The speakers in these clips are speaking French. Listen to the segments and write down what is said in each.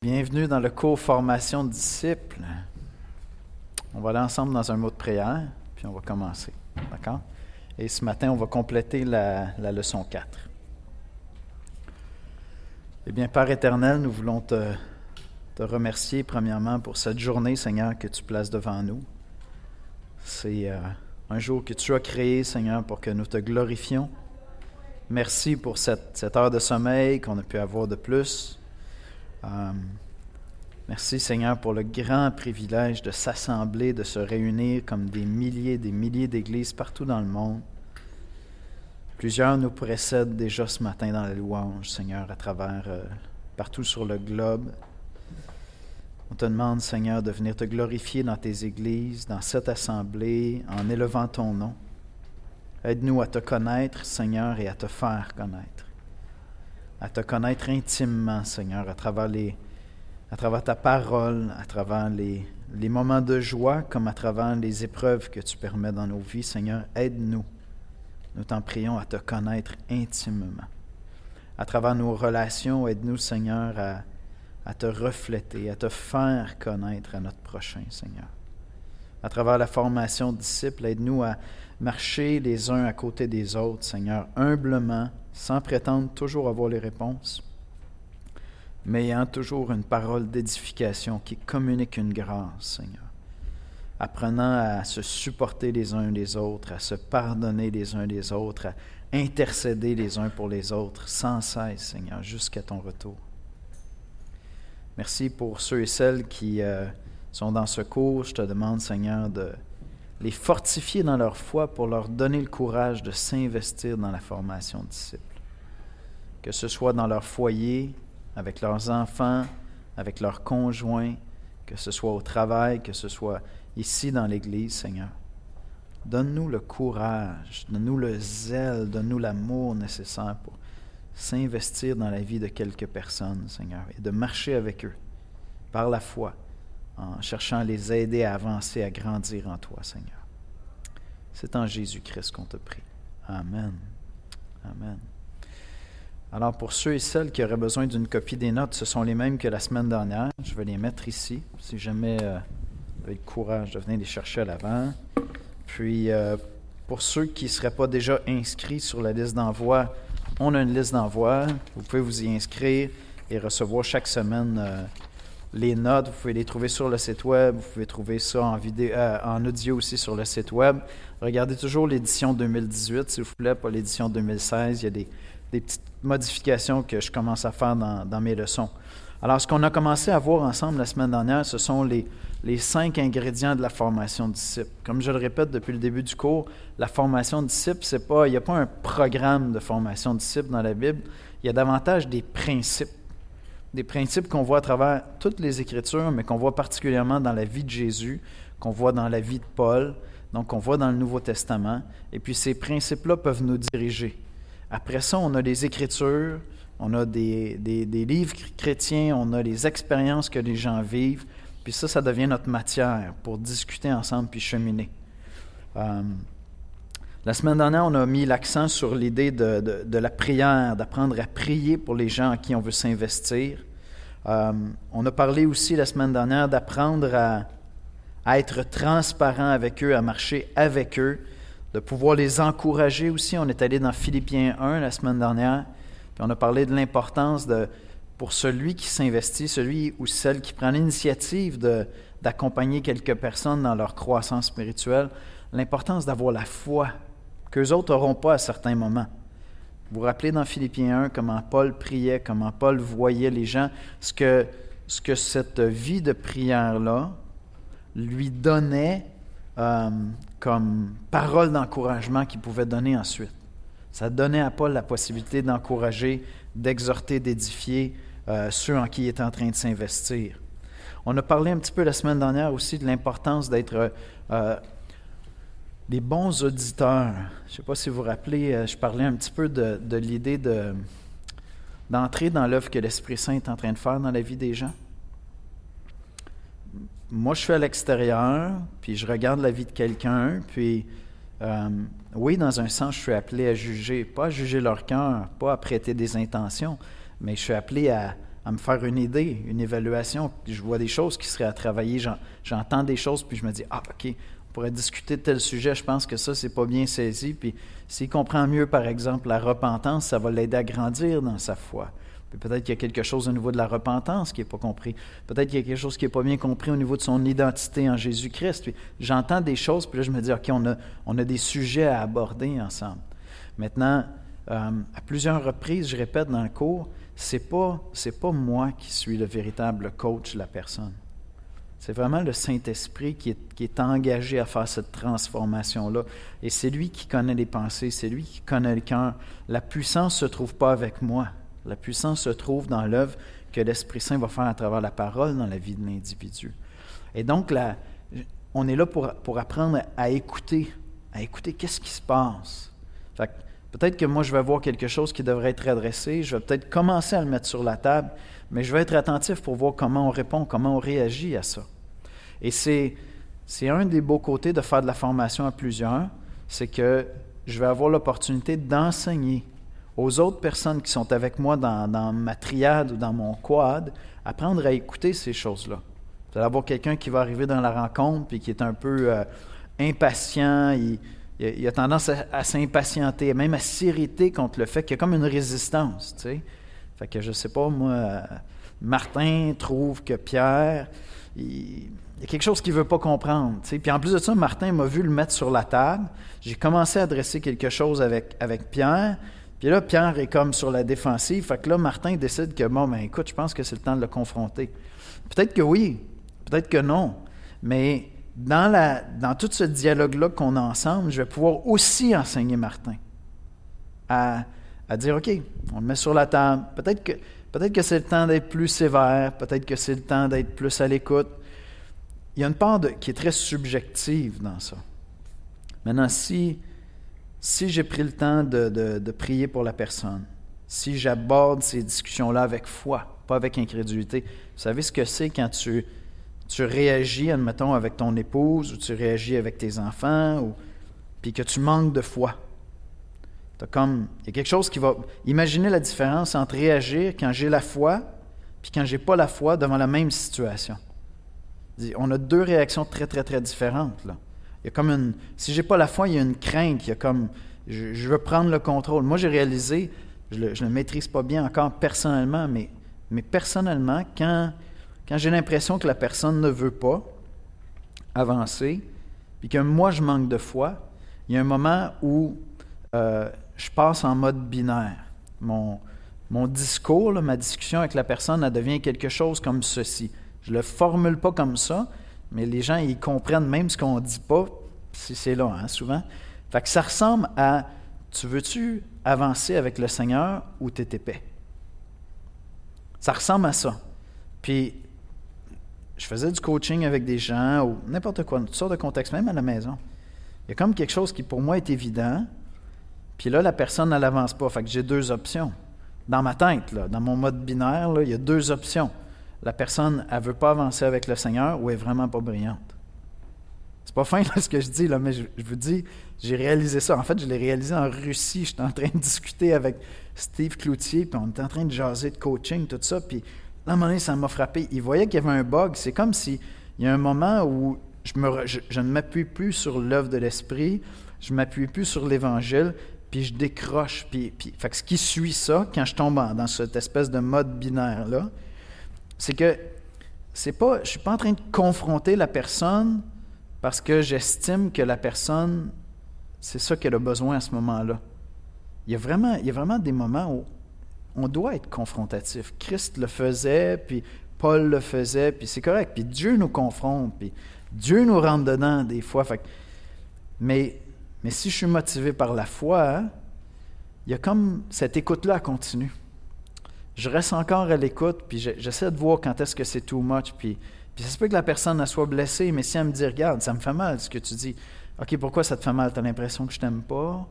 Bienvenue dans le cours Formation de disciples. On va aller ensemble dans un mot de prière, puis on va commencer. D'accord? Et ce matin, on va compléter la leçon 4. Eh bien, Père éternel, nous voulons te remercier premièrement pour cette journée, Seigneur, que tu places devant nous. C'est un jour que tu as créé, Seigneur, pour que nous te glorifions. Merci pour cette heure de sommeil qu'on a pu avoir de plus. Merci Seigneur pour le grand privilège de s'assembler, de se réunir comme des milliers d'églises partout dans le monde. Plusieurs nous précèdent déjà ce matin dans la louange, Seigneur, à travers partout sur le globe. On te demande, Seigneur, de venir te glorifier dans tes églises, dans cette assemblée, en élevant ton nom. Aide-nous à te connaître, Seigneur, et à te faire connaître. À te connaître intimement, Seigneur, à travers ta parole, à travers les moments de joie, comme à travers les épreuves que tu permets dans nos vies. Seigneur, aide-nous, nous t'en prions, à te connaître intimement. À travers nos relations, aide-nous, Seigneur, à te refléter, à te faire connaître à notre prochain, Seigneur. À travers la formation de disciples, aide-nous à marcher les uns à côté des autres, Seigneur, humblement, sans prétendre toujours avoir les réponses, mais ayant toujours une parole d'édification qui communique une grâce, Seigneur. Apprenant à se supporter les uns les autres, à se pardonner les uns les autres, à intercéder les uns pour les autres, sans cesse, Seigneur, jusqu'à ton retour. Merci pour ceux et celles qui sont dans ce cours. Je te demande, Seigneur, de les fortifier dans leur foi pour leur donner le courage de s'investir dans la formation de disciples. Que ce soit dans leur foyer, avec leurs enfants, avec leurs conjoints, que ce soit au travail, que ce soit ici dans l'Église, Seigneur. Donne-nous le courage, donne-nous le zèle, donne-nous l'amour nécessaire pour s'investir dans la vie de quelques personnes, Seigneur, et de marcher avec eux par la foi, en cherchant à les aider à avancer, à grandir en toi, Seigneur. C'est en Jésus-Christ qu'on te prie. Amen. Amen. Alors, pour ceux et celles qui auraient besoin d'une copie des notes, ce sont les mêmes que la semaine dernière. Je vais les mettre ici, si jamais vous avez le courage de venir les chercher à l'avant. Puis, pour ceux qui ne seraient pas déjà inscrits sur la liste d'envoi, on a une liste d'envoi. Vous pouvez vous y inscrire et recevoir chaque semaine les notes. Vous pouvez les trouver sur le site web. Vous pouvez trouver ça en vidéo, en audio aussi sur le site web. Regardez toujours l'édition 2018, s'il vous plaît, pas l'édition 2016. Il y a des petites modifications que je commence à faire dans mes leçons. Alors, ce qu'on a commencé à voir ensemble la semaine dernière, ce sont les 5 ingrédients de la formation de disciples. Comme je le répète depuis le début du cours, la formation de disciples, il n'y a pas un programme de formation de disciples dans la Bible, il y a davantage des principes. Des principes qu'on voit à travers toutes les Écritures, mais qu'on voit particulièrement dans la vie de Jésus, qu'on voit dans la vie de Paul, donc qu'on voit dans le Nouveau Testament. Et puis ces principes-là peuvent nous diriger. Après ça, on a les Écritures, on a des livres chrétiens, on a les expériences que les gens vivent, puis ça devient notre matière pour discuter ensemble puis cheminer. La semaine dernière, on a mis l'accent sur l'idée de la prière, d'apprendre à prier pour les gens à qui on veut s'investir. On a parlé aussi la semaine dernière d'apprendre à être transparent avec eux, à marcher avec eux, de pouvoir les encourager aussi. On est allé dans Philippiens 1 la semaine dernière, puis on a parlé de l'importance pour celui qui s'investit, celui ou celle qui prend l'initiative d'accompagner quelques personnes dans leur croissance spirituelle, l'importance d'avoir la foi qu'eux autres n'auront pas à certains moments. Vous vous rappelez dans Philippiens 1 comment Paul priait, comment Paul voyait les gens, ce que cette vie de prière-là lui donnait comme parole d'encouragement qu'il pouvait donner ensuite. Ça donnait à Paul la possibilité d'encourager, d'exhorter, d'édifier ceux en qui il était en train de s'investir. On a parlé un petit peu la semaine dernière aussi de l'importance d'être des bons auditeurs. Je ne sais pas si vous vous rappelez, je parlais un petit peu de l'idée d'entrer dans l'œuvre que l'Esprit Saint est en train de faire dans la vie des gens. Moi, je suis à l'extérieur, puis je regarde la vie de quelqu'un, puis oui, dans un sens, je suis appelé à juger, pas à juger leur cœur, pas à prêter des intentions, mais je suis appelé à me faire une idée, une évaluation. Je vois des choses qui seraient à travailler, j'entends des choses, puis je me dis, OK, on pourrait discuter de tel sujet, je pense que ça, c'est pas bien saisi. Puis s'il comprend mieux, par exemple, la repentance, ça va l'aider à grandir dans sa foi. Puis peut-être qu'il y a quelque chose au niveau de la repentance qui n'est pas compris. Peut-être qu'il y a quelque chose qui n'est pas bien compris au niveau de son identité en Jésus-Christ. Puis j'entends des choses, puis là, je me dis, OK, on a des sujets à aborder ensemble. Maintenant, à plusieurs reprises, je répète dans le cours, c'est pas moi qui suis le véritable coach de la personne. C'est vraiment le Saint-Esprit qui est engagé à faire cette transformation-là. Et c'est lui qui connaît les pensées, c'est lui qui connaît le cœur. La puissance ne se trouve pas avec moi. La puissance se trouve dans l'œuvre que l'Esprit Saint va faire à travers la parole dans la vie de l'individu. Et donc, on est là pour apprendre à écouter qu'est-ce qui se passe. Fait que peut-être que moi, je vais voir quelque chose qui devrait être adressé, je vais peut-être commencer à le mettre sur la table, mais je vais être attentif pour voir comment on répond, comment on réagit à ça. Et c'est un des beaux côtés de faire de la formation à plusieurs, c'est que je vais avoir l'opportunité d'enseigner aux autres personnes qui sont avec moi dans ma triade ou dans mon quad, apprendre à écouter ces choses-là. Vous allez avoir quelqu'un qui va arriver dans la rencontre puis qui est un peu impatient, il a tendance à s'impatienter, même à s'irriter contre le fait qu'il y a comme une résistance, tu sais. Fait que je ne sais pas, moi, Martin trouve que Pierre, il y a quelque chose qu'il ne veut pas comprendre, tu sais. Puis en plus de ça, Martin m'a vu le mettre sur la table. J'ai commencé à adresser quelque chose avec Pierre. Puis là, Pierre est comme sur la défensive. Fait que là, Martin décide que, écoute, je pense que c'est le temps de le confronter. Peut-être que oui, peut-être que non. Mais dans tout ce dialogue-là qu'on a ensemble, je vais pouvoir aussi enseigner Martin à dire, OK, on le met sur la table. Peut-être que c'est le temps d'être plus sévère. Peut-être que c'est le temps d'être plus à l'écoute. Il y a une part qui est très subjective dans ça. Maintenant, si j'ai pris le temps de prier pour la personne, si j'aborde ces discussions-là avec foi, pas avec incrédulité, vous savez ce que c'est quand tu réagis, admettons, avec ton épouse, ou tu réagis avec tes enfants, puis que tu manques de foi. Il y a quelque chose qui va... Imaginez la différence entre réagir quand j'ai la foi, puis quand j'ai pas la foi devant la même situation. On a deux réactions très, très, très différentes, là. Il y a comme si j'ai pas la foi, il y a une crainte, il y a comme, je veux prendre le contrôle. Moi, j'ai réalisé, je le maîtrise pas bien encore personnellement, mais personnellement, quand j'ai l'impression que la personne ne veut pas avancer, puis que moi, je manque de foi, il y a un moment où je passe en mode binaire. Mon discours, là, ma discussion avec la personne, elle devient quelque chose comme ceci. Je le formule pas comme ça, mais les gens, ils comprennent même ce qu'on ne dit pas, si c'est là, souvent. Fait que ça ressemble à, tu veux-tu avancer avec le Seigneur ou t'es épais? Ça ressemble à ça. Puis, je faisais du coaching avec des gens, ou n'importe quoi, toutes sortes de contextes, même à la maison. Il y a comme quelque chose qui, pour moi, est évident, puis là, la personne, elle n'avance pas. Fait que j'ai deux options. Dans ma tête, là, dans mon mode binaire, là, il y a deux options. La personne, elle ne veut pas avancer avec le Seigneur ou elle n'est vraiment pas brillante. C'est pas fin là, ce que je dis, là, mais je vous dis, j'ai réalisé ça. En fait, je l'ai réalisé en Russie. J'étais en train de discuter avec Steve Cloutier, puis on était en train de jaser de coaching, tout ça, puis à un moment donné, ça m'a frappé. Il voyait qu'il y avait un bug. C'est comme s'il y a un moment où je ne m'appuie plus sur l'œuvre de l'Esprit, je ne m'appuie plus sur l'Évangile, puis je décroche. Fait que ce qui suit ça, quand je tombe dans cette espèce de mode binaire-là, c'est que je ne suis pas en train de confronter la personne parce que j'estime que la personne, c'est ça qu'elle a besoin à ce moment-là. Il y a vraiment des moments où on doit être confrontatif. Christ le faisait, puis Paul le faisait, puis c'est correct. Puis Dieu nous confronte, puis Dieu nous rentre dedans des fois. Mais si je suis motivé par la foi, il y a comme cette écoute-là à continue. Je reste encore à l'écoute, puis j'essaie de voir quand est-ce que c'est too much, puis ça se peut que la personne elle soit blessée, mais si elle me dit « Regarde, ça me fait mal ce que tu dis. » « OK, pourquoi ça te fait mal? Tu as l'impression que je t'aime pas?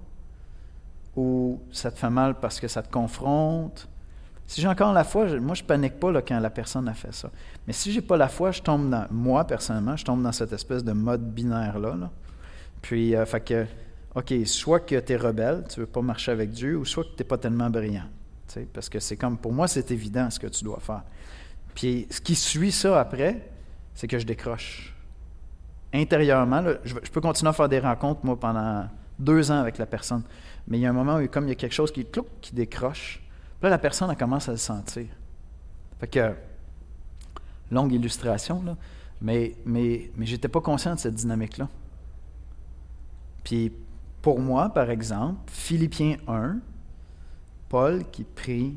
Ou ça te fait mal parce que ça te confronte? » Si j'ai encore la foi, moi je panique pas là, quand la personne a fait ça. Mais si j'ai pas la foi, moi personnellement, je tombe dans cette espèce de mode binaire-là. Là. Puis, fait que, OK, soit que tu es rebelle, tu veux pas marcher avec Dieu, ou soit que tu n'es pas tellement brillant. Parce que c'est comme, pour moi, c'est évident ce que tu dois faire. Puis ce qui suit ça après, c'est que je décroche. Intérieurement, là, je peux continuer à faire des rencontres, moi, pendant 2 ans avec la personne. Mais il y a un moment où comme il y a quelque chose qui décroche. Puis là, la personne, elle commence à le sentir. Fait que, longue illustration, là, mais j'étais pas conscient de cette dynamique-là. Puis, pour moi, par exemple, Philippiens 1, Paul qui prie,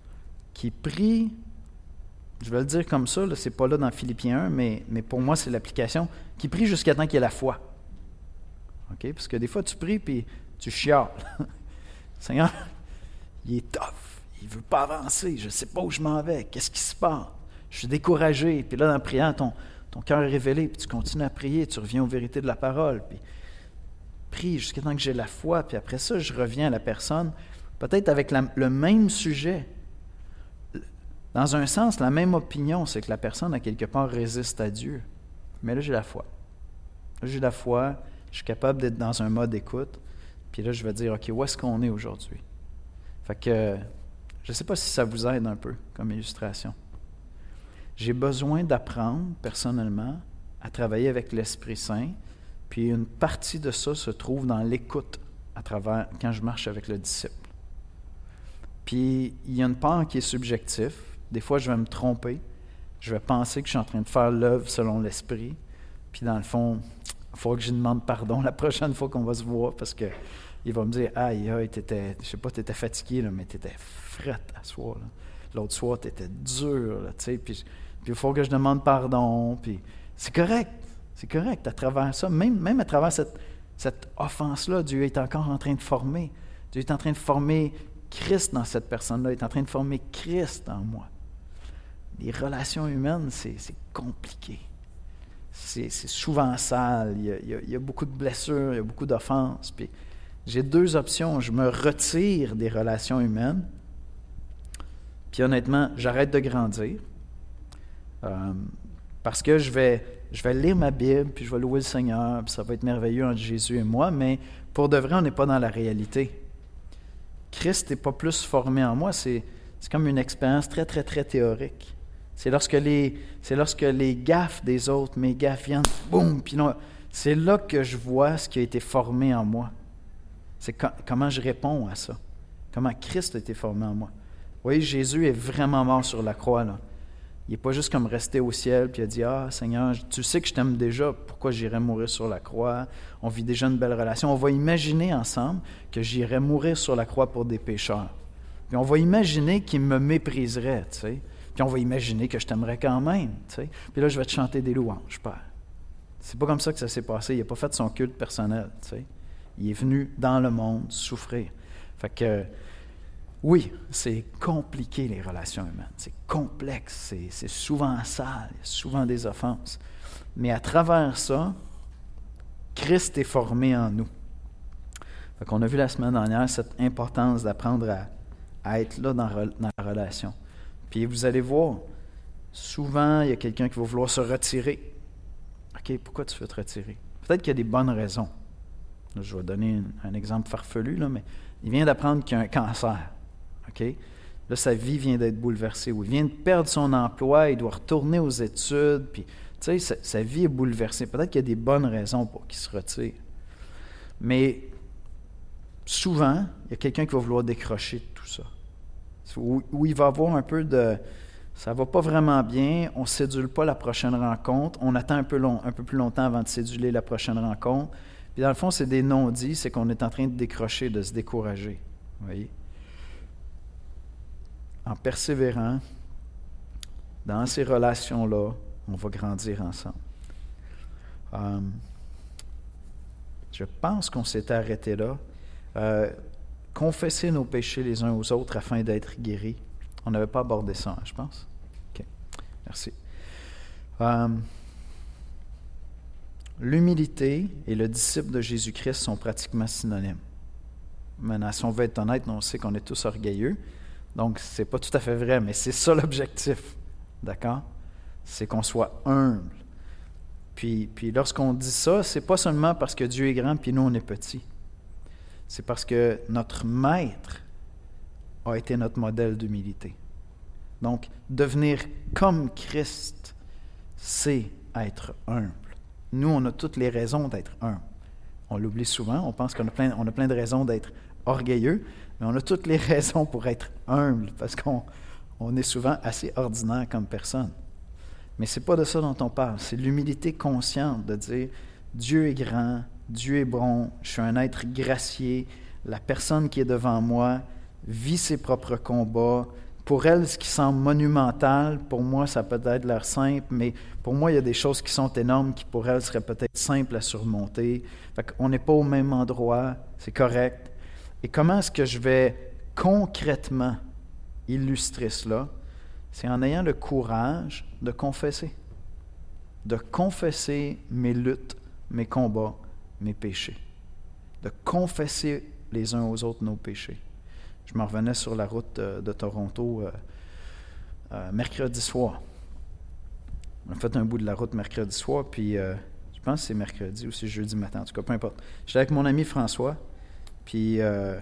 je vais le dire comme ça, là, c'est pas là dans Philippiens 1, mais pour moi, c'est l'application, qui prie jusqu'à temps qu'il y ait la foi. OK? Parce que des fois, tu pries, puis tu chiales. Seigneur, il est tough, il ne veut pas avancer, je ne sais pas où je m'en vais, qu'est-ce qui se passe? Je suis découragé. Puis là, dans la prière, ton cœur est révélé, puis tu continues à prier, tu reviens aux vérités de la parole, puis prie jusqu'à temps que j'ai la foi, puis après ça, je reviens à la personne, peut-être avec le même sujet. Dans un sens, la même opinion, c'est que la personne, à quelque part, résiste à Dieu. Mais là, j'ai la foi. Là, j'ai la foi, je suis capable d'être dans un mode écoute, puis là, je vais dire, OK, où est-ce qu'on est aujourd'hui? Fait que, je ne sais pas si ça vous aide un peu, comme illustration. J'ai besoin d'apprendre, personnellement, à travailler avec l'Esprit Saint, puis une partie de ça se trouve dans l'écoute, à travers, quand je marche avec le disciple. Puis, il y a une part qui est subjective. Des fois, je vais me tromper. Je vais penser que je suis en train de faire l'œuvre selon l'Esprit. Puis, dans le fond, il faut que je lui demande pardon la prochaine fois qu'on va se voir parce qu'il va me dire « Aïe, je sais pas, tu étais fatigué, là, mais tu étais frette à soir. Là. L'autre soir, tu étais dur. » Puis il faut que je demande pardon. Puis c'est correct. C'est correct à travers ça. Même à travers cette offense-là, Dieu est encore en train de former. Dieu est en train de former Christ dans cette personne-là. Il est en train de former Christ en moi. Les relations humaines, c'est compliqué. C'est souvent sale. Il y a beaucoup de blessures, il y a beaucoup d'offenses. Puis j'ai 2 options. Je me retire des relations humaines. Puis honnêtement, j'arrête de grandir. Parce que je vais lire ma Bible, puis je vais louer le Seigneur, puis ça va être merveilleux entre Jésus et moi, mais pour de vrai, on n'est pas dans la réalité. Christ n'est pas plus formé en moi, c'est comme une expérience très, très, très théorique. C'est lorsque les gaffes des autres, mes gaffes viennent, boum, puis non, c'est là que je vois ce qui a été formé en moi. C'est comment je réponds à ça. Comment Christ a été formé en moi. Vous voyez, Jésus est vraiment mort sur la croix, là. Il n'est pas juste comme resté au ciel, puis il a dit « Ah, Seigneur, tu sais que je t'aime déjà, pourquoi j'irais mourir sur la croix? On vit déjà une belle relation. » On va imaginer ensemble que j'irais mourir sur la croix pour des pécheurs. Puis on va imaginer qu'il me mépriserait, tu sais. Puis on va imaginer que je t'aimerais quand même, tu sais. Puis là, je vais te chanter des louanges, Père. C'est pas comme ça que ça s'est passé. Il n'a pas fait son culte personnel, tu sais. Il est venu dans le monde souffrir. Fait que, oui, c'est compliqué les relations humaines. C'est complexe, c'est souvent sale, il y a souvent des offenses. Mais à travers ça, Christ est formé en nous. Fait qu'on a vu la semaine dernière cette importance d'apprendre à être là dans la relation. Puis vous allez voir, souvent, il y a quelqu'un qui va vouloir se retirer. OK, pourquoi tu veux te retirer? Peut-être qu'il y a des bonnes raisons. Là, je vais donner un exemple farfelu, là, mais il vient d'apprendre qu'il y a un cancer. OK? Là, sa vie vient d'être bouleversée. Ou il vient de perdre son emploi, il doit retourner aux études. Puis, tu sais, sa vie est bouleversée. Peut-être qu'il y a des bonnes raisons pour qu'il se retire. Mais souvent, il y a quelqu'un qui va vouloir décrocher de tout ça. Où il va avoir un peu de... Ça va pas vraiment bien, on ne sédule pas la prochaine rencontre, on attend un peu plus longtemps avant de séduler la prochaine rencontre. Puis dans le fond, c'est des non-dits, c'est qu'on est en train de décrocher, de se décourager. Vous voyez? En persévérant dans ces relations-là, on va grandir ensemble. Je pense qu'on s'était arrêté là. Confesser nos péchés les uns aux autres afin d'être guéris. On n'avait pas abordé ça, je pense. OK. Merci. L'humilité et le disciple de Jésus-Christ sont pratiquement synonymes. Maintenant, si on veut être honnête, on sait qu'on est tous orgueilleux. Donc, c'est pas tout à fait vrai, mais c'est ça l'objectif. D'accord? C'est qu'on soit humble. Puis lorsqu'on dit ça, c'est pas seulement parce que Dieu est grand puis nous, on est petits. C'est parce que notre maître a été notre modèle d'humilité. Donc, devenir comme Christ, c'est être humble. Nous, on a toutes les raisons d'être humble. On l'oublie souvent, on pense qu'on a plein de raisons d'être orgueilleux, mais on a toutes les raisons pour être humble, parce qu'on est souvent assez ordinaire comme personne. Mais ce n'est pas de ça dont on parle, c'est l'humilité consciente de dire « Dieu est grand, Dieu est bon, je suis un être gracié, la personne qui est devant moi vit ses propres combats. Pour elle, ce qui semble monumental, pour moi, ça peut être l'air simple, mais pour moi, il y a des choses qui sont énormes qui pour elle seraient peut-être simples à surmonter. Fait qu'on n'est pas au même endroit, c'est correct. Et comment est-ce que je vais concrètement illustrer cela? C'est en ayant le courage de confesser. De confesser mes luttes, mes combats, mes péchés. De confesser les uns aux autres nos péchés. Je m'en revenais sur la route de Toronto mercredi soir. On a fait un bout de la route mercredi soir, puis je pense que c'est mercredi ou c'est jeudi matin, en tout cas, peu importe. J'étais avec mon ami François, puis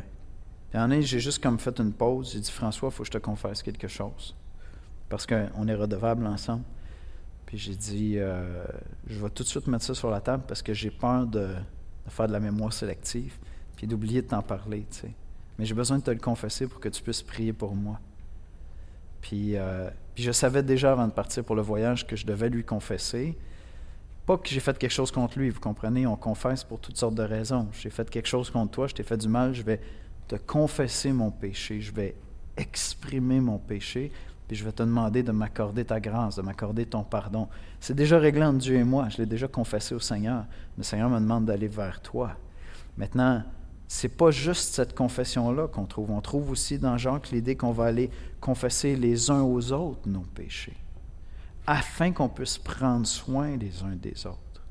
j'ai juste comme fait une pause. J'ai dit « François, il faut que je te confesse quelque chose. » Parce qu'on est redevables ensemble. Puis j'ai dit « Je vais tout de suite mettre ça sur la table parce que j'ai peur de faire de la mémoire sélective, puis d'oublier de t'en parler, tu sais. Mais j'ai besoin de te le confesser pour que tu puisses prier pour moi. » Puis je savais déjà avant de partir pour le voyage que je devais lui confesser. Pas que j'ai fait quelque chose contre lui, vous comprenez, on confesse pour toutes sortes de raisons. J'ai fait quelque chose contre toi, je t'ai fait du mal, je vais te confesser mon péché, je vais exprimer mon péché, puis je vais te demander de m'accorder ta grâce, de m'accorder ton pardon. C'est déjà réglé entre Dieu et moi, je l'ai déjà confessé au Seigneur. Le Seigneur me demande d'aller vers toi. Maintenant, c'est pas juste cette confession-là qu'on trouve. On trouve aussi dans Jacques l'idée qu'on va aller confesser les uns aux autres nos péchés, afin qu'on puisse prendre soin les uns des autres.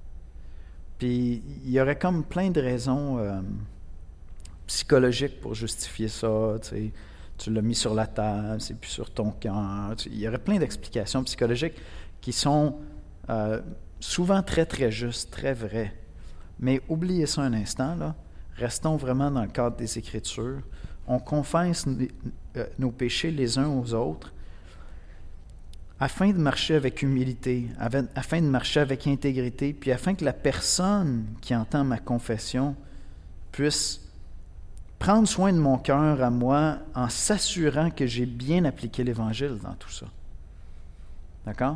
Puis, il y aurait comme plein de raisons psychologiques pour justifier ça. Tu sais, tu l'as mis sur la table, c'est plus sur ton cœur. Il y aurait plein d'explications psychologiques qui sont souvent très, très justes, très vraies. Mais oubliez ça un instant, là. Restons vraiment dans le cadre des Écritures. On confesse nos péchés les uns aux autres afin de marcher avec humilité, afin de marcher avec intégrité, puis afin que la personne qui entend ma confession puisse prendre soin de mon cœur à moi en s'assurant que j'ai bien appliqué l'Évangile dans tout ça. D'accord?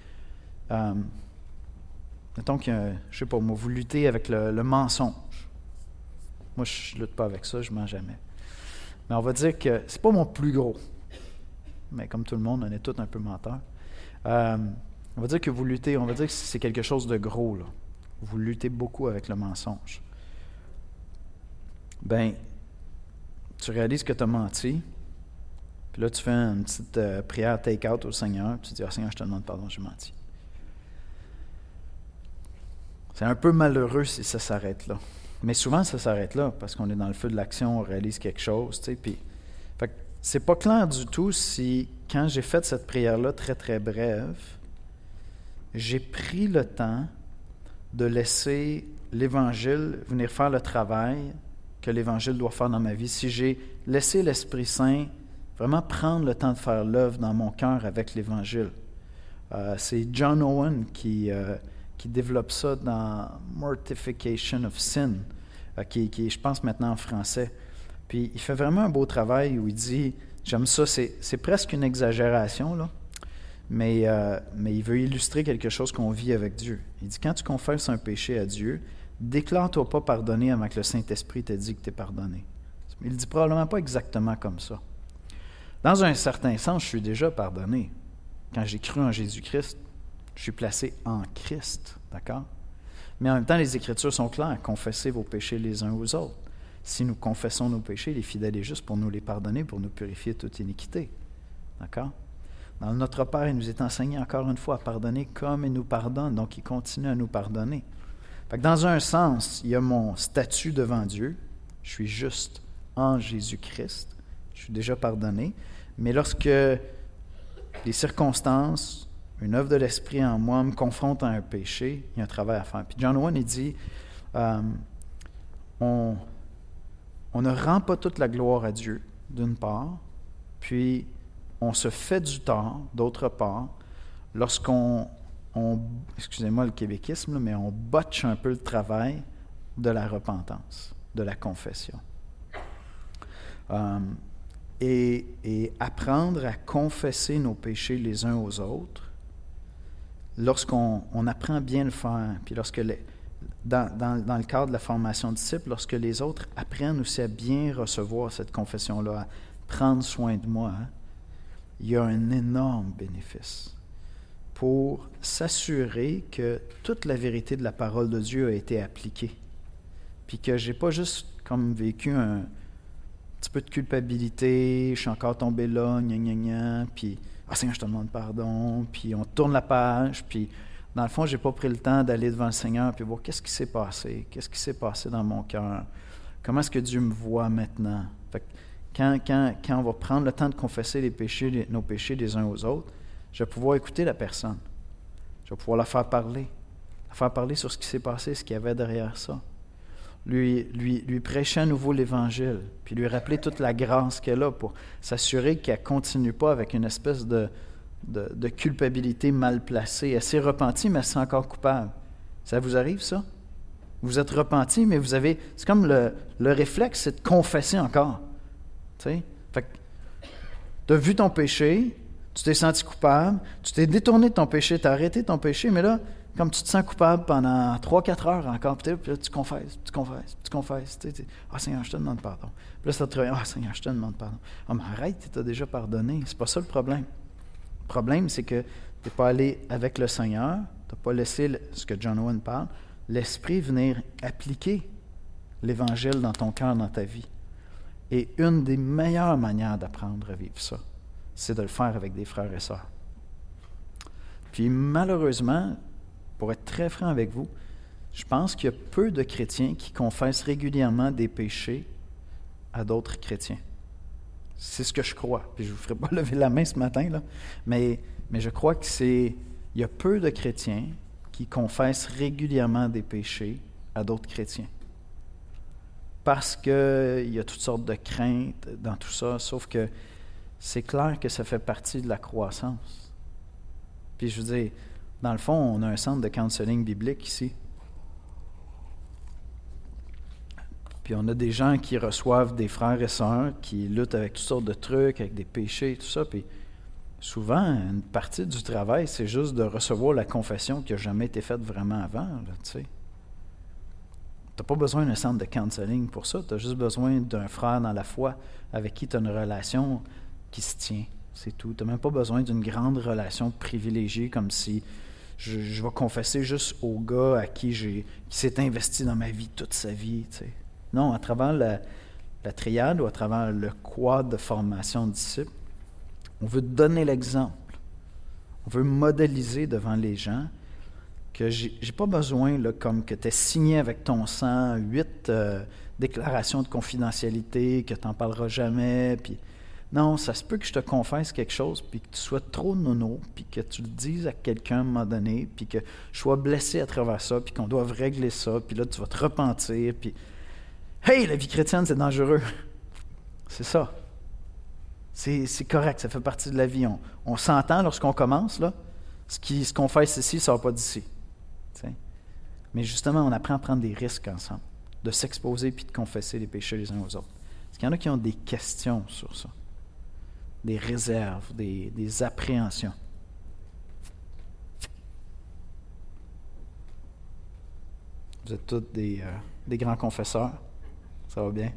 Mettons que, je sais pas moi, vous luttez avec le mensonge. Moi, je ne lutte pas avec ça, je ne mens jamais. Mais on va dire que c'est pas mon plus gros. Mais comme tout le monde, on est tous un peu menteurs. On va dire que vous luttez, on va dire que c'est quelque chose de gros, là. Vous luttez beaucoup avec le mensonge. Ben, tu réalises que tu as menti, puis là, tu fais une petite prière take-out au Seigneur, puis tu dis « Ah, Seigneur, je te demande pardon, j'ai menti. » C'est un peu malheureux si ça s'arrête là. Mais souvent, ça s'arrête là, parce qu'on est dans le feu de l'action, on réalise quelque chose, tu sais, puis... Fait que c'est pas clair du tout si, quand j'ai fait cette prière-là très, très brève, j'ai pris le temps de laisser l'Évangile venir faire le travail que l'Évangile doit faire dans ma vie. Si j'ai laissé l'Esprit Saint vraiment prendre le temps de faire l'œuvre dans mon cœur avec l'Évangile. C'est John Owen qui développe ça dans Mortification of Sin, qui est, je pense, maintenant en français. Puis il fait vraiment un beau travail où il dit, j'aime ça, c'est presque une exagération, là, mais il veut illustrer quelque chose qu'on vit avec Dieu. Il dit, quand tu confesses un péché à Dieu, déclare-toi pas pardonné avant que le Saint-Esprit t'ait dit que tu es pardonné. Il ne dit probablement pas exactement comme ça. Dans un certain sens, je suis déjà pardonné. Quand j'ai cru en Jésus-Christ, je suis placé en Christ, d'accord? Mais en même temps, les Écritures sont claires. Confessez vos péchés les uns aux autres. Si nous confessons nos péchés, il est fidèle et juste pour nous les pardonner, pour nous purifier de toute iniquité. D'accord? Dans notre Père, il nous est enseigné encore une fois à pardonner comme il nous pardonne. Donc, il continue à nous pardonner. Fait que dans un sens, il y a mon statut devant Dieu. Je suis juste en Jésus-Christ. Je suis déjà pardonné. Mais lorsque les circonstances, une œuvre de l'Esprit en moi me confronte à un péché, il y a un travail à faire. Puis John Owen, il dit, on ne rend pas toute la gloire à Dieu d'une part, puis on se fait du tort, d'autre part, lorsqu'on, excusez-moi le québéquisme, mais on botche un peu le travail de la repentance, de la confession. Et apprendre à confesser nos péchés les uns aux autres, lorsqu'on apprend bien à le faire, puis dans le cadre de la formation de disciples, lorsque les autres apprennent aussi à bien recevoir cette confession-là, à prendre soin de moi, il y a un énorme bénéfice pour s'assurer que toute la vérité de la parole de Dieu a été appliquée. Puis que je n'ai pas juste comme vécu un petit peu de culpabilité, je suis encore tombé là, gna gna gna, puis « Ah Seigneur, je te demande pardon », puis on tourne la page, puis dans le fond, je n'ai pas pris le temps d'aller devant le Seigneur puis voir qu'est-ce qui s'est passé dans mon cœur, comment est-ce que Dieu me voit maintenant. Fait que quand on va prendre le temps de confesser nos péchés les uns aux autres, je vais pouvoir écouter la personne, je vais pouvoir la faire parler sur ce qui s'est passé, ce qu'il y avait derrière ça. Lui prêcher à nouveau l'Évangile, puis lui rappeler toute la grâce qu'elle a pour s'assurer qu'elle ne continue pas avec une espèce de culpabilité mal placée. Elle s'est repentie, mais elle se sent encore coupable. Ça vous arrive, ça? Vous êtes repenti, mais c'est comme le réflexe, c'est de confesser encore. Tu sais? Fait que tu as vu ton péché, tu t'es senti coupable, tu t'es détourné de ton péché, tu as arrêté ton péché, mais là, comme tu te sens coupable pendant 3-4 heures encore, puis là, tu confesses. Ah Seigneur, je te demande pardon. Puis là, ça te revient, ah Seigneur, je te demande pardon. Ah, mais arrête, tu t'as déjà pardonné. C'est pas ça le problème. Le problème, c'est que tu n'es pas allé avec le Seigneur, tu n'as pas laissé, ce que John Owen parle, l'Esprit venir appliquer l'Évangile dans ton cœur, dans ta vie. Et une des meilleures manières d'apprendre à vivre ça, c'est de le faire avec des frères et sœurs. Puis malheureusement, pour être très franc avec vous, je pense qu'il y a peu de chrétiens qui confessent régulièrement des péchés à d'autres chrétiens. C'est ce que je crois. Puis je ne vous ferai pas lever la main ce matin, là, mais je crois il y a peu de chrétiens qui confessent régulièrement des péchés à d'autres chrétiens. Parce qu'il y a toutes sortes de craintes dans tout ça, sauf que c'est clair que ça fait partie de la croissance. Puis je veux dire, dans le fond, on a un centre de counseling biblique ici. Puis on a des gens qui reçoivent des frères et sœurs qui luttent avec toutes sortes de trucs, avec des péchés, tout ça. Puis souvent, une partie du travail, c'est juste de recevoir la confession qui n'a jamais été faite vraiment avant. Tu n'as pas besoin d'un centre de counseling pour ça. Tu as juste besoin d'un frère dans la foi avec qui tu as une relation qui se tient. C'est tout. Tu n'as même pas besoin d'une grande relation privilégiée comme si je vais confesser juste au gars à qui s'est investi dans ma vie toute sa vie. Tu sais. Non, à travers la triade ou à travers le quad de formation de disciples, on veut donner l'exemple. On veut modéliser devant les gens que j'ai pas besoin, là, comme que tu aies signé avec ton sang 8 déclarations de confidentialité, que tu n'en parleras jamais. Puis non, ça se peut que je te confesse quelque chose, puis que tu sois trop nono, puis que tu le dises à quelqu'un à un moment donné, puis que je sois blessé à travers ça, puis qu'on doive régler ça, puis là, tu vas te repentir, puis « Hey, la vie chrétienne, c'est dangereux! » C'est ça. C'est correct, ça fait partie de la vie. On s'entend lorsqu'on commence, là. Ce qu'on fait ici, ça ne va pas d'ici. T'sais. Mais justement, on apprend à prendre des risques ensemble, de s'exposer puis de confesser les péchés les uns aux autres. Est-ce qu'il y en a qui ont des questions sur ça? Des réserves, des appréhensions? Vous êtes tous des grands confesseurs? Ça va bien?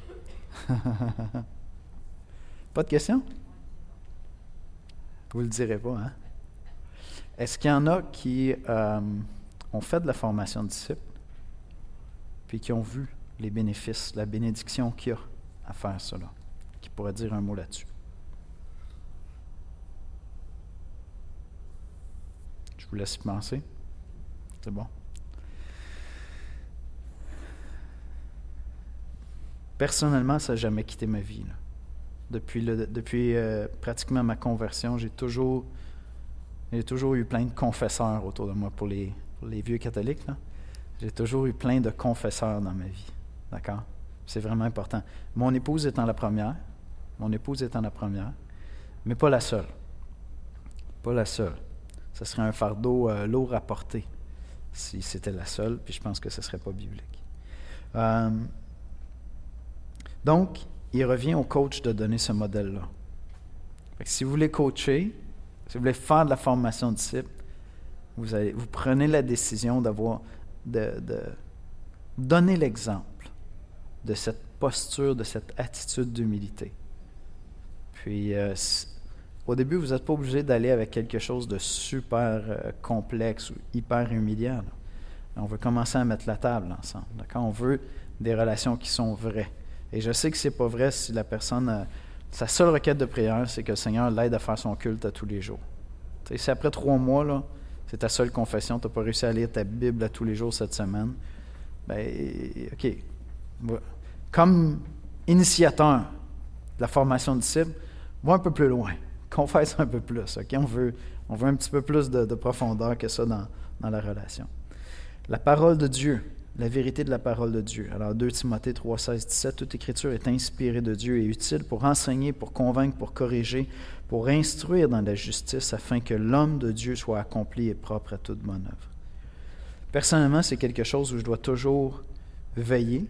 Pas de questions? Vous ne le direz pas, hein? Est-ce qu'il y en a qui ont fait de la formation de disciples puis qui ont vu les bénéfices, la bénédiction qu'il y a à faire cela, qui pourraient dire un mot là-dessus? Je vous laisse y penser. C'est bon? Personnellement, ça n'a jamais quitté ma vie, là. Depuis pratiquement ma conversion, j'ai toujours eu plein de confesseurs autour de moi. Pour les vieux catholiques, là, j'ai toujours eu plein de confesseurs dans ma vie. D'accord? C'est vraiment important. Mon épouse étant la première, Mon épouse étant la première, mais pas la seule. Pas la seule. Ce serait un fardeau lourd à porter si c'était la seule, puis je pense que ce ne serait pas biblique. Donc, il revient au coach de donner ce modèle-là. Fait que si vous voulez coacher, si vous voulez faire de la formation de disciples, vous prenez la décision de donner l'exemple de cette posture, de cette attitude d'humilité. Puis, au début, vous n'êtes pas obligé d'aller avec quelque chose de super complexe ou hyper humiliant. Là. On veut commencer à mettre la table ensemble. D'accord? On veut des relations qui sont vraies. Et je sais que ce n'est pas vrai si la personne, sa seule requête de prière, c'est que le Seigneur l'aide à faire son culte à tous les jours. Tu sais, si après 3 mois, là, c'est ta seule confession, tu n'as pas réussi à lire ta Bible à tous les jours cette semaine, bien, OK. Comme initiateur de la formation de disciples, va un peu plus loin. Confesse un peu plus. OK? On veut un petit peu plus de profondeur que ça dans la relation. La parole de Dieu, la vérité de la parole de Dieu. Alors 2 Timothée 3, 16, 17, toute écriture est inspirée de Dieu et utile pour enseigner, pour convaincre, pour corriger, pour instruire dans la justice, afin que l'homme de Dieu soit accompli et propre à toute bonne œuvre. Personnellement, c'est quelque chose où je dois toujours veiller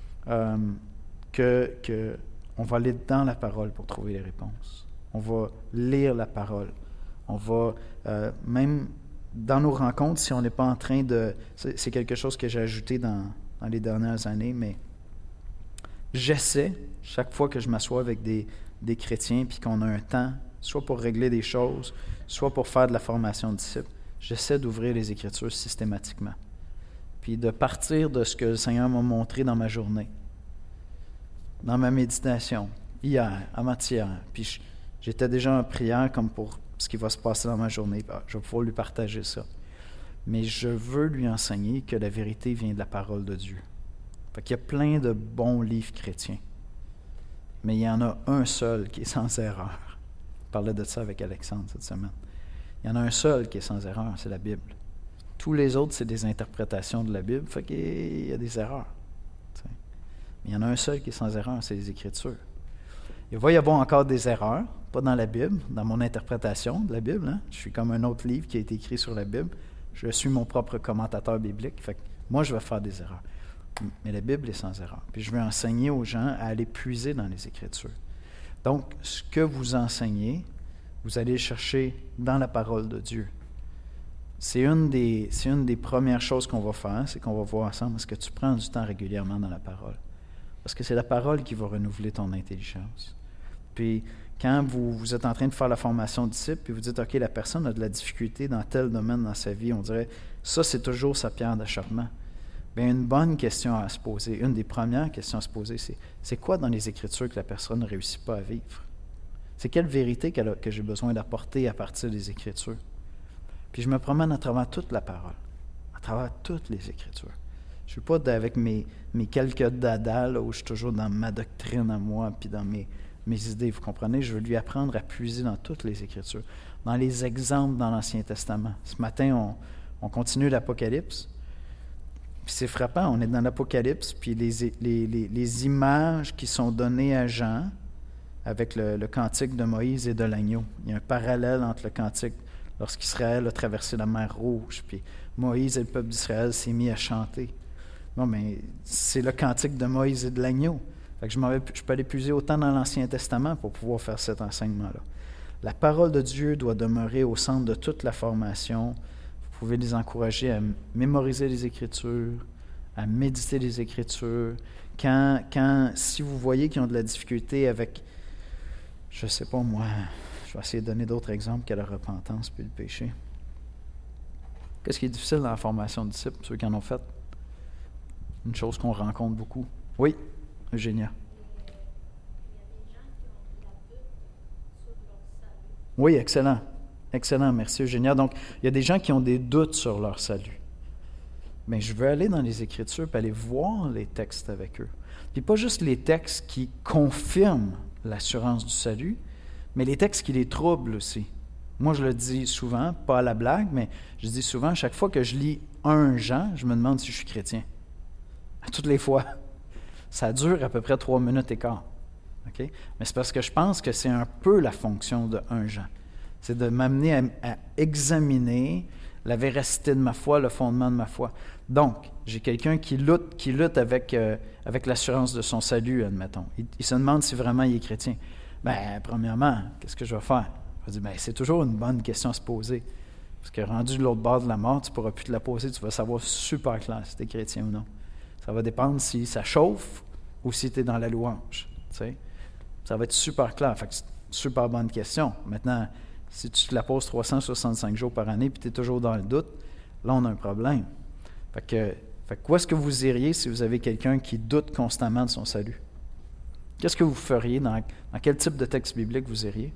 que on va aller dans la parole pour trouver les réponses. On va lire la parole. On va, même dans nos rencontres, si on n'est pas en train de... C'est quelque chose que j'ai ajouté dans les dernières années, mais j'essaie, chaque fois que je m'assois avec des chrétiens, puis qu'on a un temps, soit pour régler des choses, soit pour faire de la formation de disciples, j'essaie d'ouvrir les Écritures systématiquement. Puis de partir de ce que le Seigneur m'a montré dans ma journée, dans ma méditation, hier, avant-hier. Puis j'étais déjà en prière comme pour ce qui va se passer dans ma journée. Je vais pouvoir lui partager ça. Mais je veux lui enseigner que la vérité vient de la parole de Dieu. Fait qu'il y a plein de bons livres chrétiens. Mais il y en a un seul qui est sans erreur. Je parlais de ça avec Alexandre cette semaine. Il y en a un seul qui est sans erreur, c'est la Bible. Tous les autres, c'est des interprétations de la Bible. Fait qu'il y a des erreurs. Mais il y en a un seul qui est sans erreur, c'est les Écritures. Il va y avoir encore des erreurs, pas dans la Bible, dans mon interprétation de la Bible. Hein? Je suis comme un autre livre qui a été écrit sur la Bible. Je suis mon propre commentateur biblique. Fait que moi, je vais faire des erreurs. Mais la Bible est sans erreur. Puis je vais enseigner aux gens à aller puiser dans les Écritures. Donc, ce que vous enseignez, vous allez le chercher dans la parole de Dieu. C'est une des premières choses qu'on va faire, c'est qu'on va voir ensemble, est-ce que tu prends du temps régulièrement dans la parole? Parce que c'est la parole qui va renouveler ton intelligence. Puis, quand vous êtes en train de faire la formation de disciple, puis vous dites, OK, la personne a de la difficulté dans tel domaine dans sa vie, on dirait, ça, c'est toujours sa pierre d'achoppement. Bien, une bonne question à se poser, une des premières questions à se poser, c'est quoi dans les Écritures que la personne ne réussit pas à vivre? C'est quelle vérité que j'ai besoin d'apporter à partir des Écritures? Puis je me promène à travers toute la parole, à travers toutes les Écritures. Je ne suis pas avec mes quelques dadas, là, où je suis toujours dans ma doctrine à moi, puis dans mes idées, vous comprenez? Je veux lui apprendre à puiser dans toutes les Écritures, dans les exemples dans l'Ancien Testament. Ce matin, on continue l'Apocalypse. Puis c'est frappant, on est dans l'Apocalypse, puis les images qui sont données à Jean avec le cantique de Moïse et de l'agneau. Il y a un parallèle entre le cantique lorsqu'Israël a traversé la mer Rouge, puis Moïse et le peuple d'Israël s'est mis à chanter. Non, mais c'est le cantique de Moïse et de l'agneau. Fait que je peux aller puiser autant dans l'Ancien Testament pour pouvoir faire cet enseignement-là. La parole de Dieu doit demeurer au centre de toute la formation. Vous pouvez les encourager à mémoriser les Écritures, à méditer les Écritures. Si vous voyez qu'ils ont de la difficulté avec, je ne sais pas moi, je vais essayer de donner d'autres exemples que la repentance puis le péché. Qu'est-ce qui est difficile dans la formation de disciples, ceux qui en ont fait? Une chose qu'on rencontre beaucoup. Oui, Eugénia. Oui, excellent. Excellent, merci Eugénia. Donc, il y a des gens qui ont des doutes sur leur salut. Mais je veux aller dans les Écritures et aller voir les textes avec eux. Puis pas juste les textes qui confirment l'assurance du salut, mais les textes qui les troublent aussi. Moi, je le dis souvent, pas à la blague, mais je dis souvent, chaque fois que je lis 1 Jean, je me demande si je suis chrétien. À toutes les fois. Ça dure à peu près 3 minutes et quart. Okay? Mais c'est parce que je pense que c'est un peu la fonction de 1 Jean. C'est de m'amener à examiner la véracité de ma foi, le fondement de ma foi. Donc, j'ai quelqu'un qui lutte avec l'assurance de son salut, admettons. Il se demande si vraiment il est chrétien. Bien, premièrement, qu'est-ce que je vais faire? Je vais dire, bien, c'est toujours une bonne question à se poser. Parce que rendu de l'autre bord de la mort, tu ne pourras plus te la poser, tu vas savoir super clair si tu es chrétien ou non. Ça va dépendre si ça chauffe ou si tu es dans la louange. Tu sais? Ça va être super clair. Fait que c'est une super bonne question. Maintenant, si tu te la poses 365 jours par année et tu es toujours dans le doute, là, on a un problème. Fait que où est-ce que vous iriez si vous avez quelqu'un qui doute constamment de son salut? Qu'est-ce que vous feriez? Dans quel type de texte biblique vous iriez?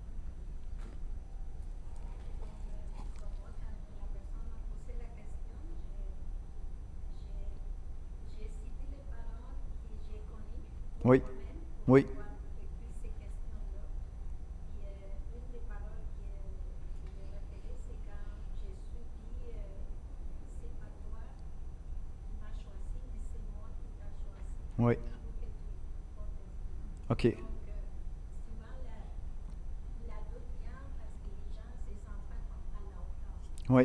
Oui, oui. Oui. OK. Oui.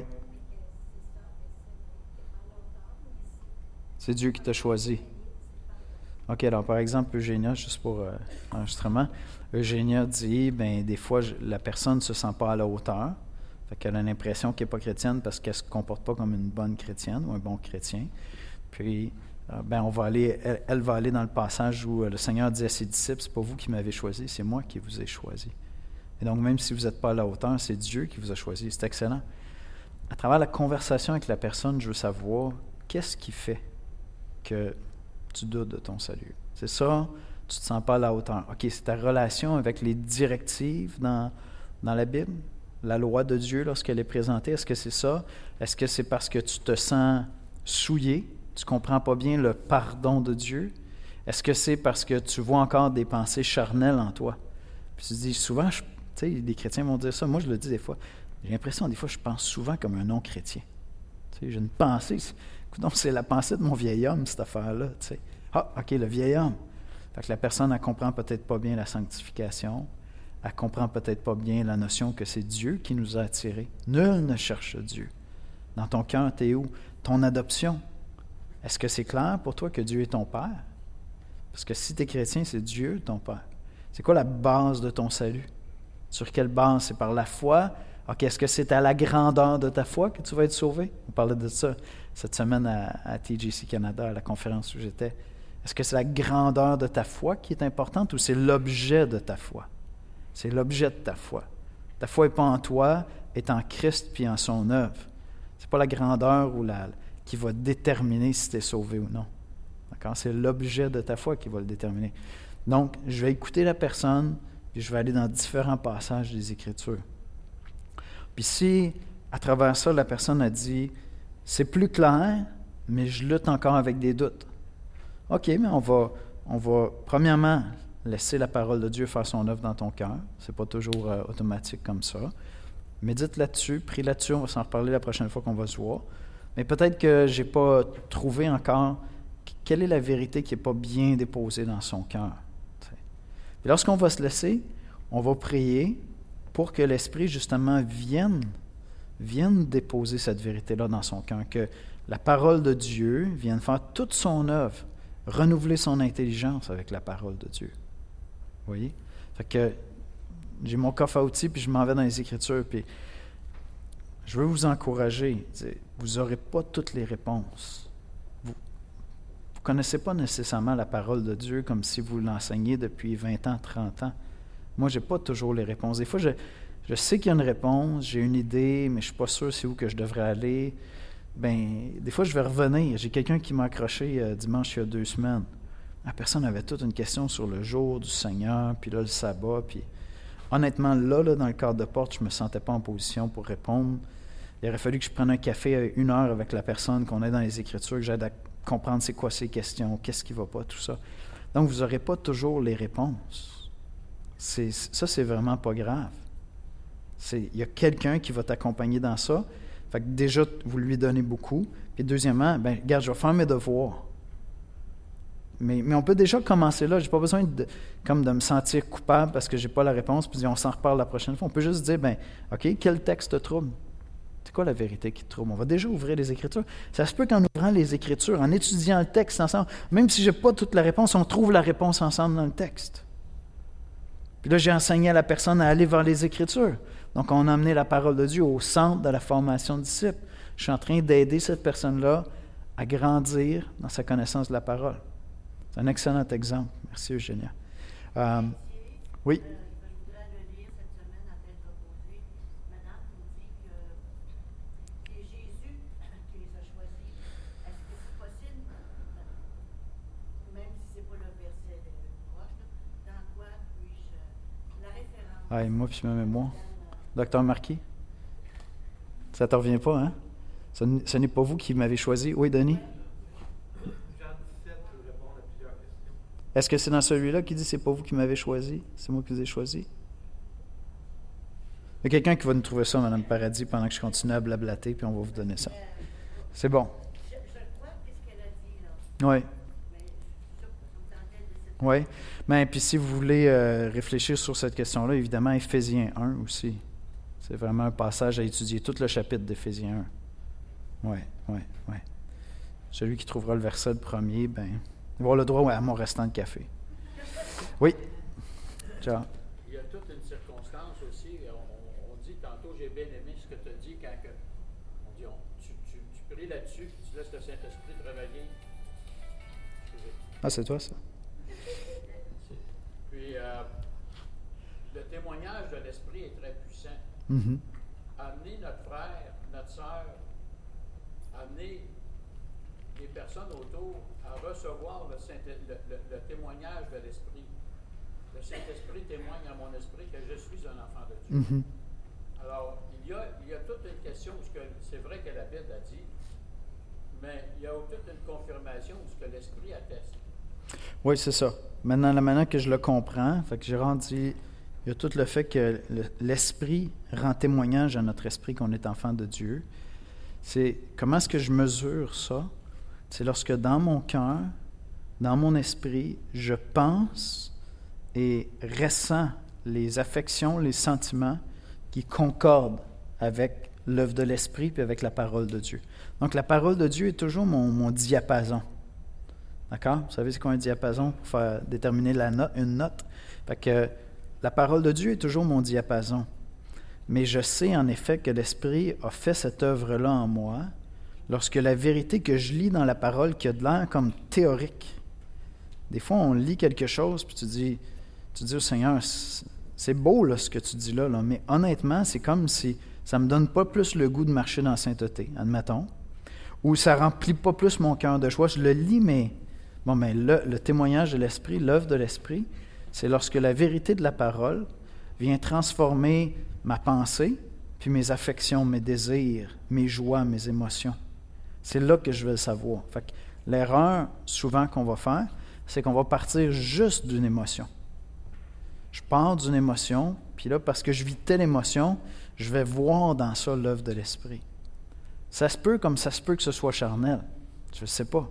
C'est Dieu qui t'a choisi. OK, alors par exemple, Eugénia, juste pour l'enregistrement, Eugénia dit, bien, des fois, la personne ne se sent pas à la hauteur, fait qu'elle a l'impression qu'elle n'est pas chrétienne parce qu'elle ne se comporte pas comme une bonne chrétienne ou un bon chrétien. Puis, elle va aller dans le passage où le Seigneur dit à ses disciples, c'est pas vous qui m'avez choisi, c'est moi qui vous ai choisi. Et donc, même si vous n'êtes pas à la hauteur, c'est Dieu qui vous a choisi. C'est excellent. À travers la conversation avec la personne, je veux savoir, qu'est-ce qui fait que tu doutes de ton salut? C'est ça, tu ne te sens pas à la hauteur. OK, c'est ta relation avec les directives dans la Bible, la loi de Dieu lorsqu'elle est présentée. Est-ce que c'est ça? Est-ce que c'est parce que tu te sens souillé? Tu ne comprends pas bien le pardon de Dieu? Est-ce que c'est parce que tu vois encore des pensées charnelles en toi? Puis tu te dis, souvent, tu sais, les chrétiens vont dire ça. Moi, je le dis des fois. J'ai l'impression, des fois, je pense souvent comme un non-chrétien. Tu sais, j'ai une pensée. Donc, c'est la pensée de mon vieil homme, cette affaire-là. Tu sais. Ah, OK, le vieil homme. Fait que la personne, elle ne comprend peut-être pas bien la sanctification. Elle ne comprend peut-être pas bien la notion que c'est Dieu qui nous a attirés. Nul ne cherche Dieu. Dans ton cœur, t'es où? Ton adoption. Est-ce que c'est clair pour toi que Dieu est ton Père? Parce que si tu es chrétien, c'est Dieu ton Père. C'est quoi la base de ton salut? Sur quelle base? C'est par la foi? OK, est-ce que c'est à la grandeur de ta foi que tu vas être sauvé? On parlait de ça cette semaine à TGC Canada, à la conférence où j'étais. Est-ce que c'est la grandeur de ta foi qui est importante ou c'est l'objet de ta foi? C'est l'objet de ta foi. Ta foi n'est pas en toi, est en Christ puis en son œuvre. Ce n'est pas la grandeur qui va déterminer si tu es sauvé ou non. D'accord? C'est l'objet de ta foi qui va le déterminer. Donc, je vais écouter la personne, puis je vais aller dans différents passages des Écritures. Puis si, à travers ça, la personne a dit, c'est plus clair, mais je lutte encore avec des doutes. OK, mais on va premièrement laisser la parole de Dieu faire son œuvre dans ton cœur. Ce n'est pas toujours automatique comme ça. Médite là-dessus, prie là-dessus, on va s'en reparler la prochaine fois qu'on va se voir. Mais peut-être que je n'ai pas trouvé encore quelle est la vérité qui n'est pas bien déposée dans son cœur. Et lorsqu'on va se laisser, on va prier pour que l'Esprit, justement, vienne déposer cette vérité-là dans son cœur, que la parole de Dieu vienne faire toute son œuvre, renouveler son intelligence avec la parole de Dieu. Vous voyez? Fait que j'ai mon coffre à outils, puis je m'en vais dans les Écritures, puis je veux vous encourager. Vous n'aurez pas toutes les réponses. Vous ne connaissez pas nécessairement la parole de Dieu comme si vous l'enseignez depuis 20 ans, 30 ans. Moi, je n'ai pas toujours les réponses. Des fois, je sais qu'il y a une réponse, j'ai une idée, mais je ne suis pas sûr c'est où que je devrais aller. Des fois, je vais revenir. J'ai quelqu'un qui m'a accroché dimanche il y a 2 semaines. La personne avait toute une question sur le jour du Seigneur, puis là, le sabbat. Puis honnêtement, là, dans le cadre de porte, je ne me sentais pas en position pour répondre. Il aurait fallu que je prenne un café 1 heure avec la personne, qu'on ait dans les Écritures, que j'aide à comprendre c'est quoi ces questions, qu'est-ce qui ne va pas, tout ça. Donc, vous n'aurez pas toujours les réponses. Ça, c'est vraiment pas grave. Il y a quelqu'un qui va t'accompagner dans ça. Fait que déjà, vous lui donnez beaucoup. Puis deuxièmement, regarde, je vais faire mes devoirs. Mais on peut déjà commencer là. Je n'ai pas besoin de me sentir coupable parce que je n'ai pas la réponse, puis on s'en reparle la prochaine fois. On peut juste dire, OK, quel texte te trouble? C'est quoi la vérité qui te trouble? On va déjà ouvrir les Écritures. Ça se peut qu'en ouvrant les Écritures, en étudiant le texte ensemble, même si je n'ai pas toute la réponse, on trouve la réponse ensemble dans le texte. Puis là, j'ai enseigné à la personne à aller vers les Écritures. Donc, on a amené la parole de Dieu au centre de la formation de disciples. Je suis en train d'aider cette personne-là à grandir dans sa connaissance de la parole. C'est un excellent exemple. Merci, Eugénia. Oui? Je voudrais le lire cette semaine à tête reposée. Madame nous dit que c'est Jésus qui les a choisis. Est-ce que c'est possible, même si ce n'est pas le verset proche, dans quoi puis-je la référence? Ah, et moi, puis ma mémoire. Docteur Marquis? Ça ne te revient pas, hein? Ce n'est pas vous qui m'avez choisi. Oui, Denis? Est-ce que c'est dans celui-là qui dit « c'est pas vous qui m'avez choisi, c'est moi qui vous ai choisi » ? Il y a quelqu'un qui va nous trouver ça, Mme Paradis, pendant que je continue à blablater, puis on va vous donner ça. C'est bon. Je crois qu'est-ce qu'elle a dit, là. Oui. Oui. Mais puis si vous voulez réfléchir sur cette question-là, évidemment, Éphésiens 1 aussi. C'est vraiment un passage à étudier, tout le chapitre d'Éphésiens 1. Oui. Celui qui trouvera le verset le premier, il va avoir le droit à mon restant de café. Oui. Ciao. Il y a toute une circonstance aussi. On dit, tantôt, j'ai bien aimé ce que tu as dit quand on dit, tu pries là-dessus, puis tu laisses le Saint-Esprit travailler. Ah, c'est toi, ça? Puis, le témoignage de l'Esprit est très puissant. Mm-hmm. Amener notre frère, notre sœur, amener les personnes autour à recevoir le témoignage de l'Esprit. Le Saint-Esprit témoigne à mon esprit que je suis un enfant de Dieu. Mm-hmm. Alors, il y a toute une question où c'est vrai que la Bible a dit, mais il y a toute une confirmation où ce que l'Esprit atteste. Oui, c'est ça. Maintenant que je le comprends, fait que j'ai rendu, il y a tout le fait que l'Esprit rend témoignage à notre esprit qu'on est enfant de Dieu. C'est comment est-ce que je mesure ça? C'est lorsque dans mon cœur, dans mon esprit, je pense et ressens les affections, les sentiments qui concordent avec l'œuvre de l'Esprit puis avec la parole de Dieu. Donc, la parole de Dieu est toujours mon diapason. D'accord? Vous savez c'est quoi un diapason pour faire déterminer une note? Fait que la parole de Dieu est toujours mon diapason. Mais je sais en effet que l'Esprit a fait cette œuvre-là en moi lorsque la vérité que je lis dans la parole qui a de l'air comme théorique. Des fois, on lit quelque chose, puis tu dis au Seigneur, c'est beau là, ce que tu dis là, mais honnêtement, c'est comme si ça ne me donne pas plus le goût de marcher dans la sainteté, admettons, ou ça ne remplit pas plus mon cœur de joie. Je le lis, mais le témoignage de l'Esprit, l'œuvre de l'Esprit, c'est lorsque la vérité de la parole vient transformer ma pensée, puis mes affections, mes désirs, mes joies, mes émotions. C'est là que je veux le savoir. Fait que l'erreur, souvent, qu'on va faire, c'est qu'on va partir juste d'une émotion. Je pars d'une émotion, puis là, parce que je vis telle émotion, je vais voir dans ça l'œuvre de l'Esprit. Ça se peut comme ça se peut que ce soit charnel. Je ne sais pas.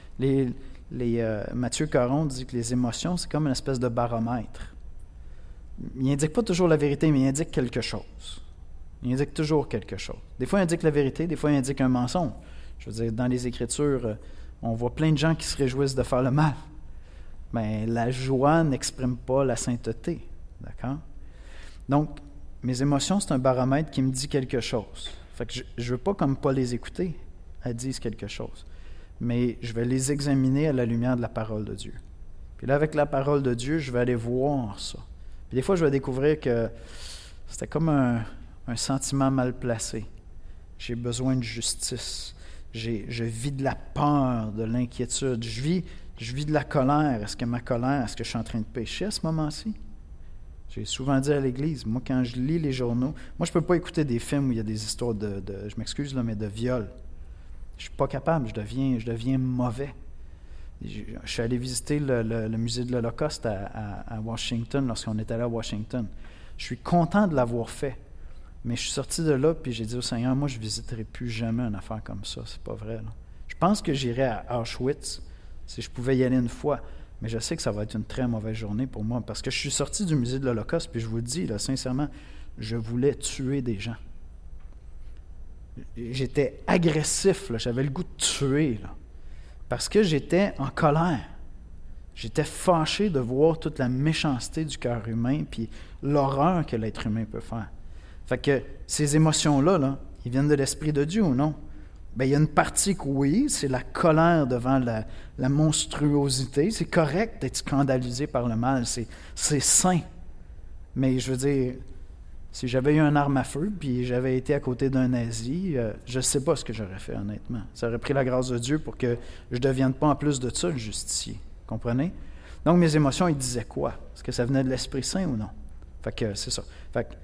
Mathieu Caron dit que les émotions, c'est comme une espèce de baromètre. Il n'indique pas toujours la vérité, mais il indique quelque chose. Il indique toujours quelque chose. Des fois, il indique la vérité, des fois, il indique un mensonge. Je veux dire, dans les Écritures, on voit plein de gens qui se réjouissent de faire le mal. Mais la joie n'exprime pas la sainteté. D'accord? Donc, mes émotions, c'est un baromètre qui me dit quelque chose. Fait que je ne veux pas, comme pas les écouter, elles disent quelque chose. Mais je vais les examiner à la lumière de la parole de Dieu. Puis là, avec la parole de Dieu, je vais aller voir ça. Puis des fois, je vais découvrir que c'était comme un sentiment mal placé. J'ai besoin de justice. Je vis de la peur, de l'inquiétude. Je vis de la colère. Est-ce que je suis en train de pécher à ce moment-ci? J'ai souvent dit à l'Église, moi, quand je lis les journaux, moi, je ne peux pas écouter des films où il y a des histoires je m'excuse, là, mais de viol. Je ne suis pas capable, je deviens mauvais. Je suis allé visiter le musée de l'Holocauste à Washington lorsqu'on est allé à Washington. Je suis content de l'avoir fait. Mais je suis sorti de là puis j'ai dit au Seigneur, moi je ne visiterai plus jamais une affaire comme ça. C'est pas vrai. Là. Je pense que j'irai à Auschwitz si je pouvais y aller une fois. Mais je sais que ça va être une très mauvaise journée pour moi, parce que je suis sorti du musée de l'Holocauste, puis je vous le dis, là, sincèrement, je voulais tuer des gens. J'étais agressif, là, j'avais le goût de tuer, là, parce que j'étais en colère. J'étais fâché de voir toute la méchanceté du cœur humain, puis l'horreur que l'être humain peut faire. Fait que ces émotions-là, là, ils viennent de l'Esprit de Dieu ou non? Bien, il y a une partie que oui, c'est la colère devant la monstruosité. C'est correct d'être scandalisé par le mal, c'est sain. Mais je veux dire, si j'avais eu une arme à feu, puis j'avais été à côté d'un nazi, je ne sais pas ce que j'aurais fait, honnêtement. Ça aurait pris la grâce de Dieu pour que je ne devienne pas en plus de ça le justicier. Comprenez? Donc, mes émotions, ils disaient quoi? Est-ce que ça venait de l'Esprit Saint ou non? Fait que c'est ça. Fait que,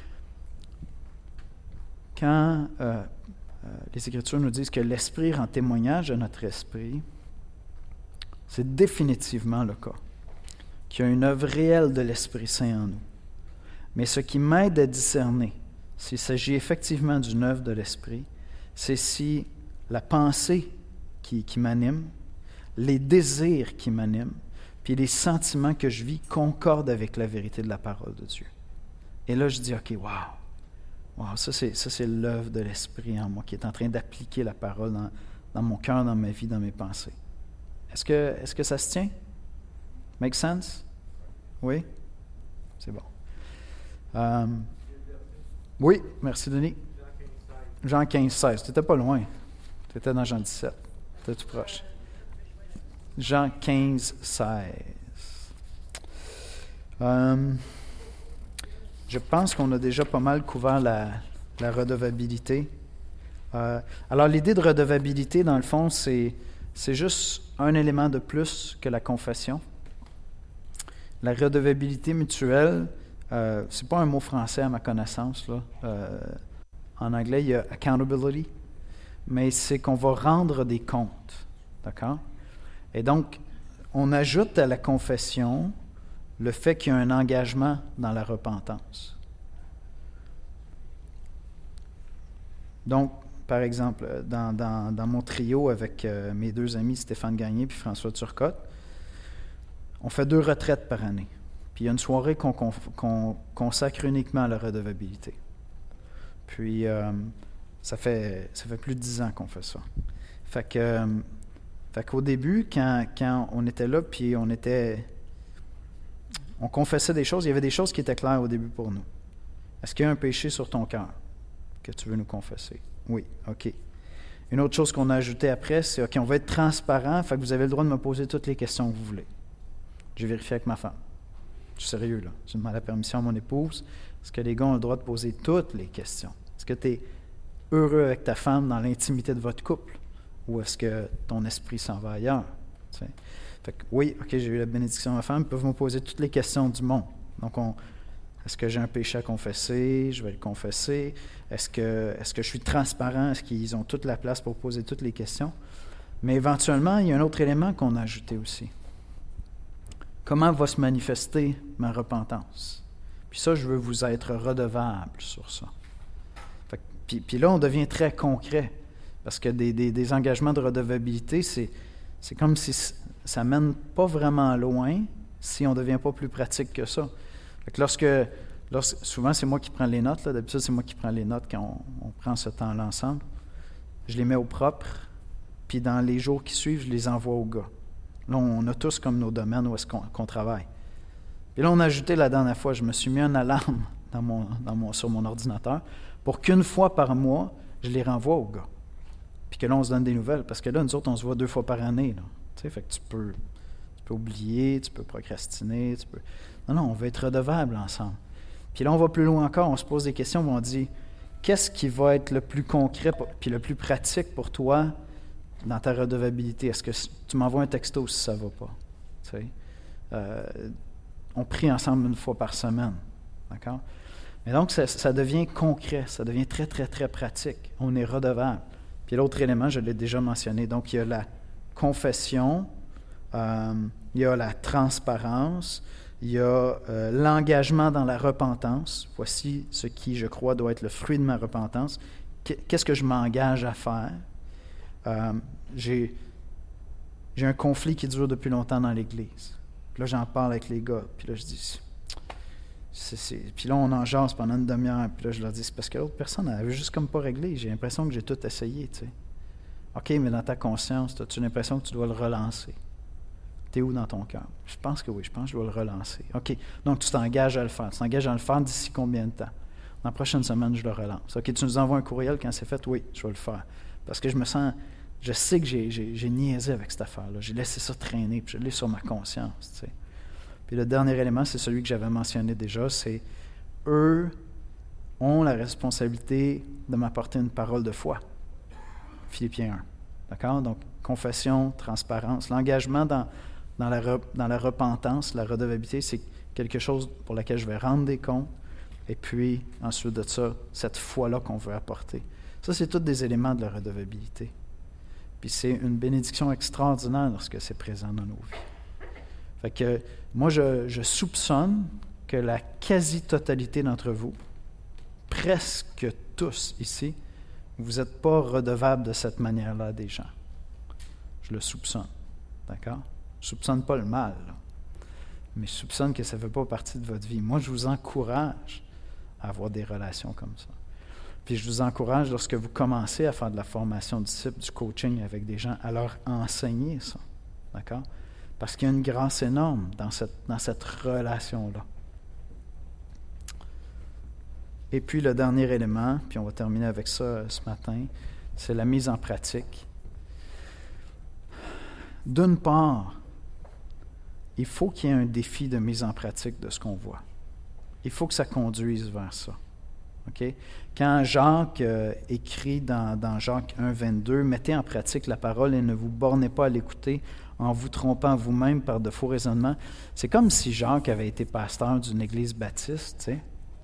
quand les Écritures nous disent que l'Esprit rend témoignage à notre esprit, c'est définitivement le cas. Qu'il y a une œuvre réelle de l'Esprit Saint en nous. Mais ce qui m'aide à discerner s'il s'agit effectivement d'une œuvre de l'Esprit, c'est si la pensée qui m'anime, les désirs qui m'animent, puis les sentiments que je vis concordent avec la vérité de la parole de Dieu. Et là, je dis, OK, wow, ça c'est l'œuvre de l'Esprit en moi qui est en train d'appliquer la parole dans mon cœur, dans ma vie, dans mes pensées. Est-ce que ça se tient? Make sense? Oui? C'est bon. Oui, merci Denis. Jean 15, 16. Tu n'étais pas loin. Tu étais dans Jean 17. Tu étais tout proche. Jean 15, 16. Je pense qu'on a déjà pas mal couvert la redevabilité. Alors, l'idée de redevabilité, dans le fond, c'est juste un élément de plus que la confession. La redevabilité mutuelle, c'est pas un mot français à ma connaissance, là. En anglais, il y a accountability, mais c'est qu'on va rendre des comptes. D'accord? Et donc, on ajoute à la confession le fait qu'il y a un engagement dans la repentance. Donc, par exemple, dans mon trio avec mes deux amis Stéphane Gagné et François Turcotte, on fait 2 retraites par année. Puis il y a une soirée qu'on consacre uniquement à la redevabilité. Puis ça fait plus de 10 ans qu'on fait ça. Fait qu'au début, quand on était là, puis on confessait des choses, il y avait des choses qui étaient claires au début pour nous. Est-ce qu'il y a un péché sur ton cœur que tu veux nous confesser? Oui, OK. Une autre chose qu'on a ajoutée après, c'est OK, on va être transparent, fait que vous avez le droit de me poser toutes les questions que vous voulez. J'ai vérifié avec ma femme. Je suis sérieux, là. Je demande la permission à mon épouse. Est-ce que les gars ont le droit de poser toutes les questions? Est-ce que tu es heureux avec ta femme dans l'intimité de votre couple? Ou est-ce que ton esprit s'en va ailleurs? T'sais? Fait que, oui, OK, j'ai eu la bénédiction de ma femme, ils peuvent me poser toutes les questions du monde. Donc, est-ce que j'ai un péché à confesser? Je vais le confesser. Est-ce que je suis transparent? Est-ce qu'ils ont toute la place pour poser toutes les questions? Mais éventuellement, il y a un autre élément qu'on a ajouté aussi. Comment va se manifester ma repentance? Puis ça, je veux vous être redevable sur ça. Puis là, on devient très concret. Parce que des engagements de redevabilité, c'est comme si ça ne mène pas vraiment loin si on ne devient pas plus pratique que ça. Fait que souvent, c'est moi qui prends les notes. Là. D'habitude, c'est moi qui prends les notes quand on prend ce temps-là ensemble. Je les mets au propre, puis dans les jours qui suivent, je les envoie aux gars. Là, on a tous comme nos domaines où est-ce qu'on travaille. Puis là, on a ajouté la dernière fois, je me suis mis une alarme sur mon ordinateur pour qu'une fois par mois, je les renvoie aux gars. Puis que là, on se donne des nouvelles. Parce que là, nous autres, on se voit 2 fois par année. Là. Tu sais, fait que tu peux oublier, tu peux procrastiner, Non, on veut être redevable ensemble. Puis là, on va plus loin encore, on se pose des questions, on dit, qu'est-ce qui va être le plus concret puis le plus pratique pour toi dans ta redevabilité? Est-ce que tu m'envoies un texto si ça ne va pas? Tu sais? On prie ensemble 1 fois par semaine. D'accord? Mais donc, ça devient concret, ça devient très, très, très pratique. On est redevable. Puis l'autre élément, je l'ai déjà mentionné. Donc, il y a la confession, il y a la transparence, il y a l'engagement dans la repentance. Voici ce qui, je crois, doit être le fruit de ma repentance. Qu'est-ce que je m'engage à faire? J'ai un conflit qui dure depuis longtemps dans l'Église. Puis là, j'en parle avec les gars. Puis là, je dis... Puis là, on en jase pendant une demi-heure. Puis là, je leur dis, c'est parce que l'autre personne, elle avait juste comme pas réglé. J'ai l'impression que j'ai tout essayé, tu sais. OK, mais dans ta conscience, as-tu l'impression que tu dois le relancer? T'es où dans ton cœur? Je pense que oui, je pense que je dois le relancer. OK, donc tu t'engages à le faire. Tu t'engages à le faire d'ici combien de temps? Dans la prochaine semaine, je le relance. OK, tu nous envoies un courriel quand c'est fait? Oui, je vais le faire. Parce que je sais que j'ai niaisé avec cette affaire-là. J'ai laissé ça traîner, puis je l'ai sur ma conscience, tu sais. Puis le dernier élément, c'est celui que j'avais mentionné déjà, c'est eux ont la responsabilité de m'apporter une parole de foi. Philippiens 1. D'accord? Donc, confession, transparence. L'engagement dans la repentance, la redevabilité, c'est quelque chose pour laquelle je vais rendre des comptes. Et puis, ensuite de ça, cette foi-là qu'on veut apporter. Ça, c'est tous des éléments de la redevabilité. Puis c'est une bénédiction extraordinaire lorsque c'est présent dans nos vies. Fait que moi, je soupçonne que la quasi-totalité d'entre vous, presque tous ici, vous n'êtes pas redevables de cette manière-là à des gens. Je le soupçonne. D'accord? Je ne soupçonne pas le mal, là. Mais je soupçonne que ça ne fait pas partie de votre vie. Moi, je vous encourage à avoir des relations comme ça. Puis je vous encourage, lorsque vous commencez à faire de la formation de disciples, du coaching avec des gens, à leur enseigner ça. D'accord? Parce qu'il y a une grâce énorme dans cette relation-là. Et puis le dernier élément, puis on va terminer avec ça ce matin, c'est la mise en pratique. D'une part, il faut qu'il y ait un défi de mise en pratique de ce qu'on voit. Il faut que ça conduise vers ça. Okay? Quand Jacques écrit dans Jacques 1, 22, « Mettez en pratique la parole et ne vous bornez pas à l'écouter en vous trompant vous-même par de faux raisonnements. » C'est comme si Jacques avait été pasteur d'une église baptiste, tu sais.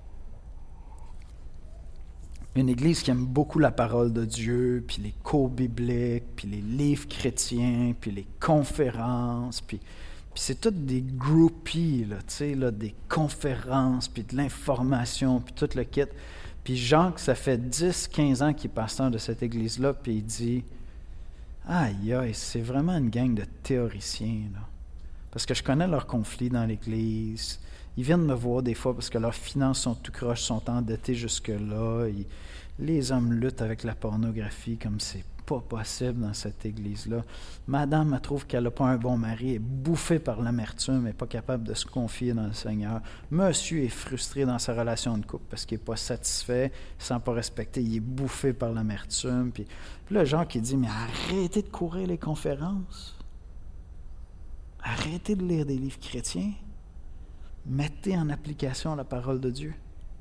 Une église qui aime beaucoup la parole de Dieu, puis les cours bibliques, puis les livres chrétiens, puis les conférences, puis c'est toutes des groupies, là, tu sais, là, des conférences, puis de l'information, puis tout le kit. Puis Jacques, ça fait 10-15 ans qu'il est pasteur de cette église-là, puis il dit « Aïe, aïe, c'est vraiment une gang de théoriciens, là. Parce que je connais leurs conflits dans l'église. Ils viennent me voir des fois parce que leurs finances sont tout croches, sont endettées jusque-là. Les hommes luttent avec la pornographie comme c'est pas possible dans cette église-là. Madame, elle trouve qu'elle n'a pas un bon mari, elle est bouffée par l'amertume, elle n'est pas capable de se confier dans le Seigneur. Monsieur est frustré dans sa relation de couple parce qu'il n'est pas satisfait, il ne se sent pas respecté, il est bouffé par l'amertume. Puis là, Jean qui dit, mais arrêtez de courir les conférences. Arrêtez de lire des livres chrétiens. Mettez en application la parole de Dieu.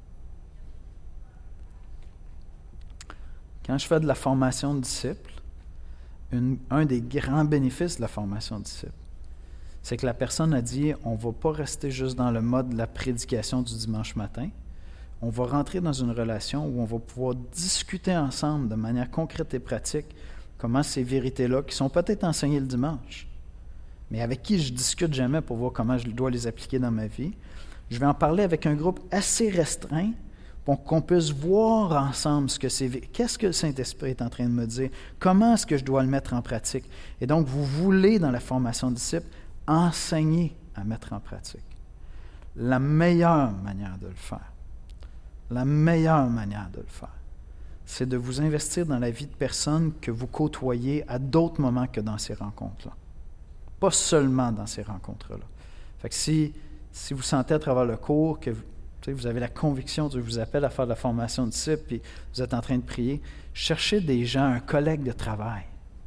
Quand je fais de la formation de disciples, un des grands bénéfices de la formation de disciples, c'est que la personne a dit, on ne va pas rester juste dans le mode de la prédication du dimanche matin, on va rentrer dans une relation où on va pouvoir discuter ensemble de manière concrète et pratique comment ces vérités-là, qui sont peut-être enseignées le dimanche, mais avec qui je ne discute jamais pour voir comment je dois les appliquer dans ma vie, je vais en parler avec un groupe assez restreint pour qu'on puisse voir ensemble ce que c'est. Qu'est-ce que le Saint-Esprit est en train de me dire? Comment est-ce que je dois le mettre en pratique? Et donc, vous voulez, dans la formation de disciples, enseigner à mettre en pratique. La meilleure manière de le faire, c'est de vous investir dans la vie de personnes que vous côtoyez à d'autres moments que dans ces rencontres-là. Pas seulement dans ces rencontres-là. Fait que si vous sentez à travers le cours que vous avez la conviction, Dieu vous appelle à faire de la formation de disciples, puis vous êtes en train de prier, cherchez des gens, un collègue de travail.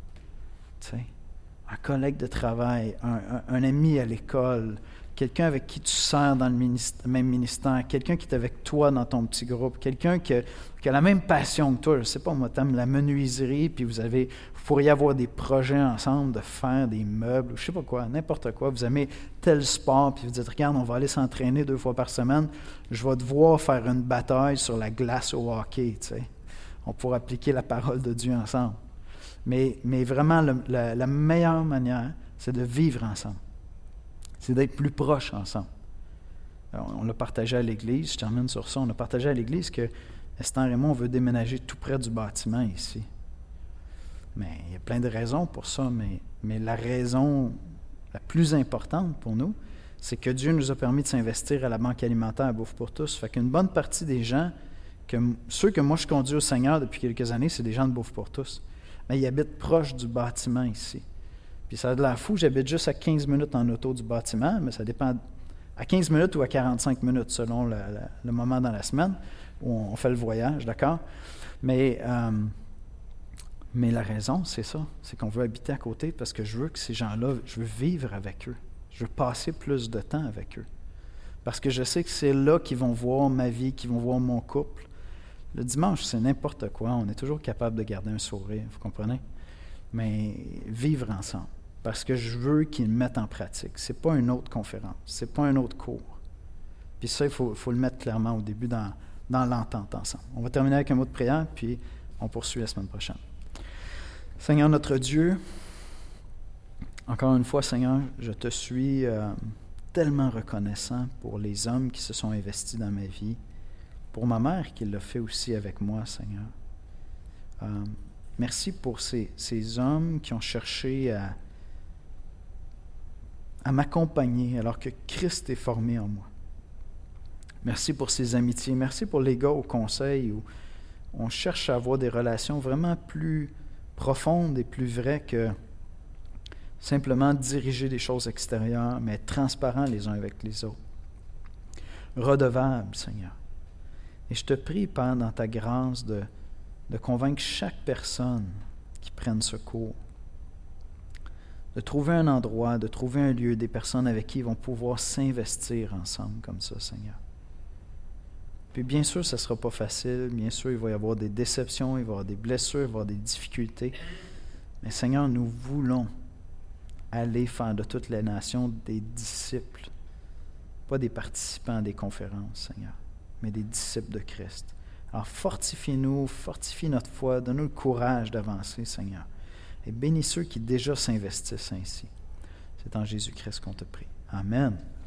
Un collègue de travail, un ami à l'école, quelqu'un avec qui tu sers dans le même ministère, quelqu'un qui est avec toi dans ton petit groupe, quelqu'un qui a la même passion que toi. Je ne sais pas, moi, tu aimes la menuiserie, puis vous pourriez avoir des projets ensemble de faire des meubles, je ne sais pas quoi, n'importe quoi. Vous aimez tel sport, puis vous dites, regarde, on va aller s'entraîner 2 fois par semaine. Je vais devoir faire une bataille sur la glace au hockey, tu sais. On pourra appliquer la parole de Dieu ensemble. Mais vraiment, la meilleure manière, c'est de vivre ensemble. C'est d'être plus proches ensemble. Alors, on l'a partagé à l'Église, je termine sur ça, on a partagé à l'Église que Esther et moi, on veut déménager tout près du bâtiment ici. Mais il y a plein de raisons pour ça, mais la raison la plus importante pour nous, c'est que Dieu nous a permis de s'investir à la Banque alimentaire à Bouffe pour tous. Fait qu'une bonne partie des gens, ceux que moi je conduis au Seigneur depuis quelques années, c'est des gens de Bouffe pour tous. Mais ils habitent proche du bâtiment ici. Puis ça a de l'air fou, j'habite juste à 15 minutes en auto du bâtiment, mais ça dépend à 15 minutes ou à 45 minutes selon le moment dans la semaine où on fait le voyage, d'accord? Mais la raison, c'est ça, c'est qu'on veut habiter à côté parce que je veux que ces gens-là, je veux vivre avec eux. Je veux passer plus de temps avec eux. Parce que je sais que c'est là qu'ils vont voir ma vie, qu'ils vont voir mon couple. Le dimanche, c'est n'importe quoi. On est toujours capable de garder un sourire, vous comprenez? Mais vivre ensemble. Parce que je veux qu'ils le mettent en pratique. Ce n'est pas une autre conférence. Ce n'est pas un autre cours. Puis ça, il faut le mettre clairement au début dans l'entente ensemble. On va terminer avec un mot de prière, puis on poursuit la semaine prochaine. Seigneur notre Dieu, encore une fois, Seigneur, je te suis tellement reconnaissant pour les hommes qui se sont investis dans ma vie, pour ma mère qui l'a fait aussi avec moi, Seigneur. Merci pour ces hommes qui ont cherché à m'accompagner alors que Christ est formé en moi. Merci pour ces amitiés. Merci pour les gars au conseil où on cherche à avoir des relations vraiment plus profondes et plus vraies que simplement diriger des choses extérieures, mais être transparents les uns avec les autres. Redevables, Seigneur. Et je te prie, Père, dans ta grâce, de convaincre chaque personne qui prenne ce cours, de trouver un endroit, de trouver un lieu, des personnes avec qui ils vont pouvoir s'investir ensemble comme ça, Seigneur. Puis bien sûr, ce ne sera pas facile. Bien sûr, il va y avoir des déceptions, il va y avoir des blessures, il va y avoir des difficultés. Mais Seigneur, nous voulons aller faire de toutes les nations des disciples, pas des participants à des conférences, Seigneur, mais des disciples de Christ. Alors fortifie-nous, fortifie notre foi, donne-nous le courage d'avancer, Seigneur. Et bénis ceux qui déjà s'investissent ainsi. C'est en Jésus-Christ qu'on te prie. Amen.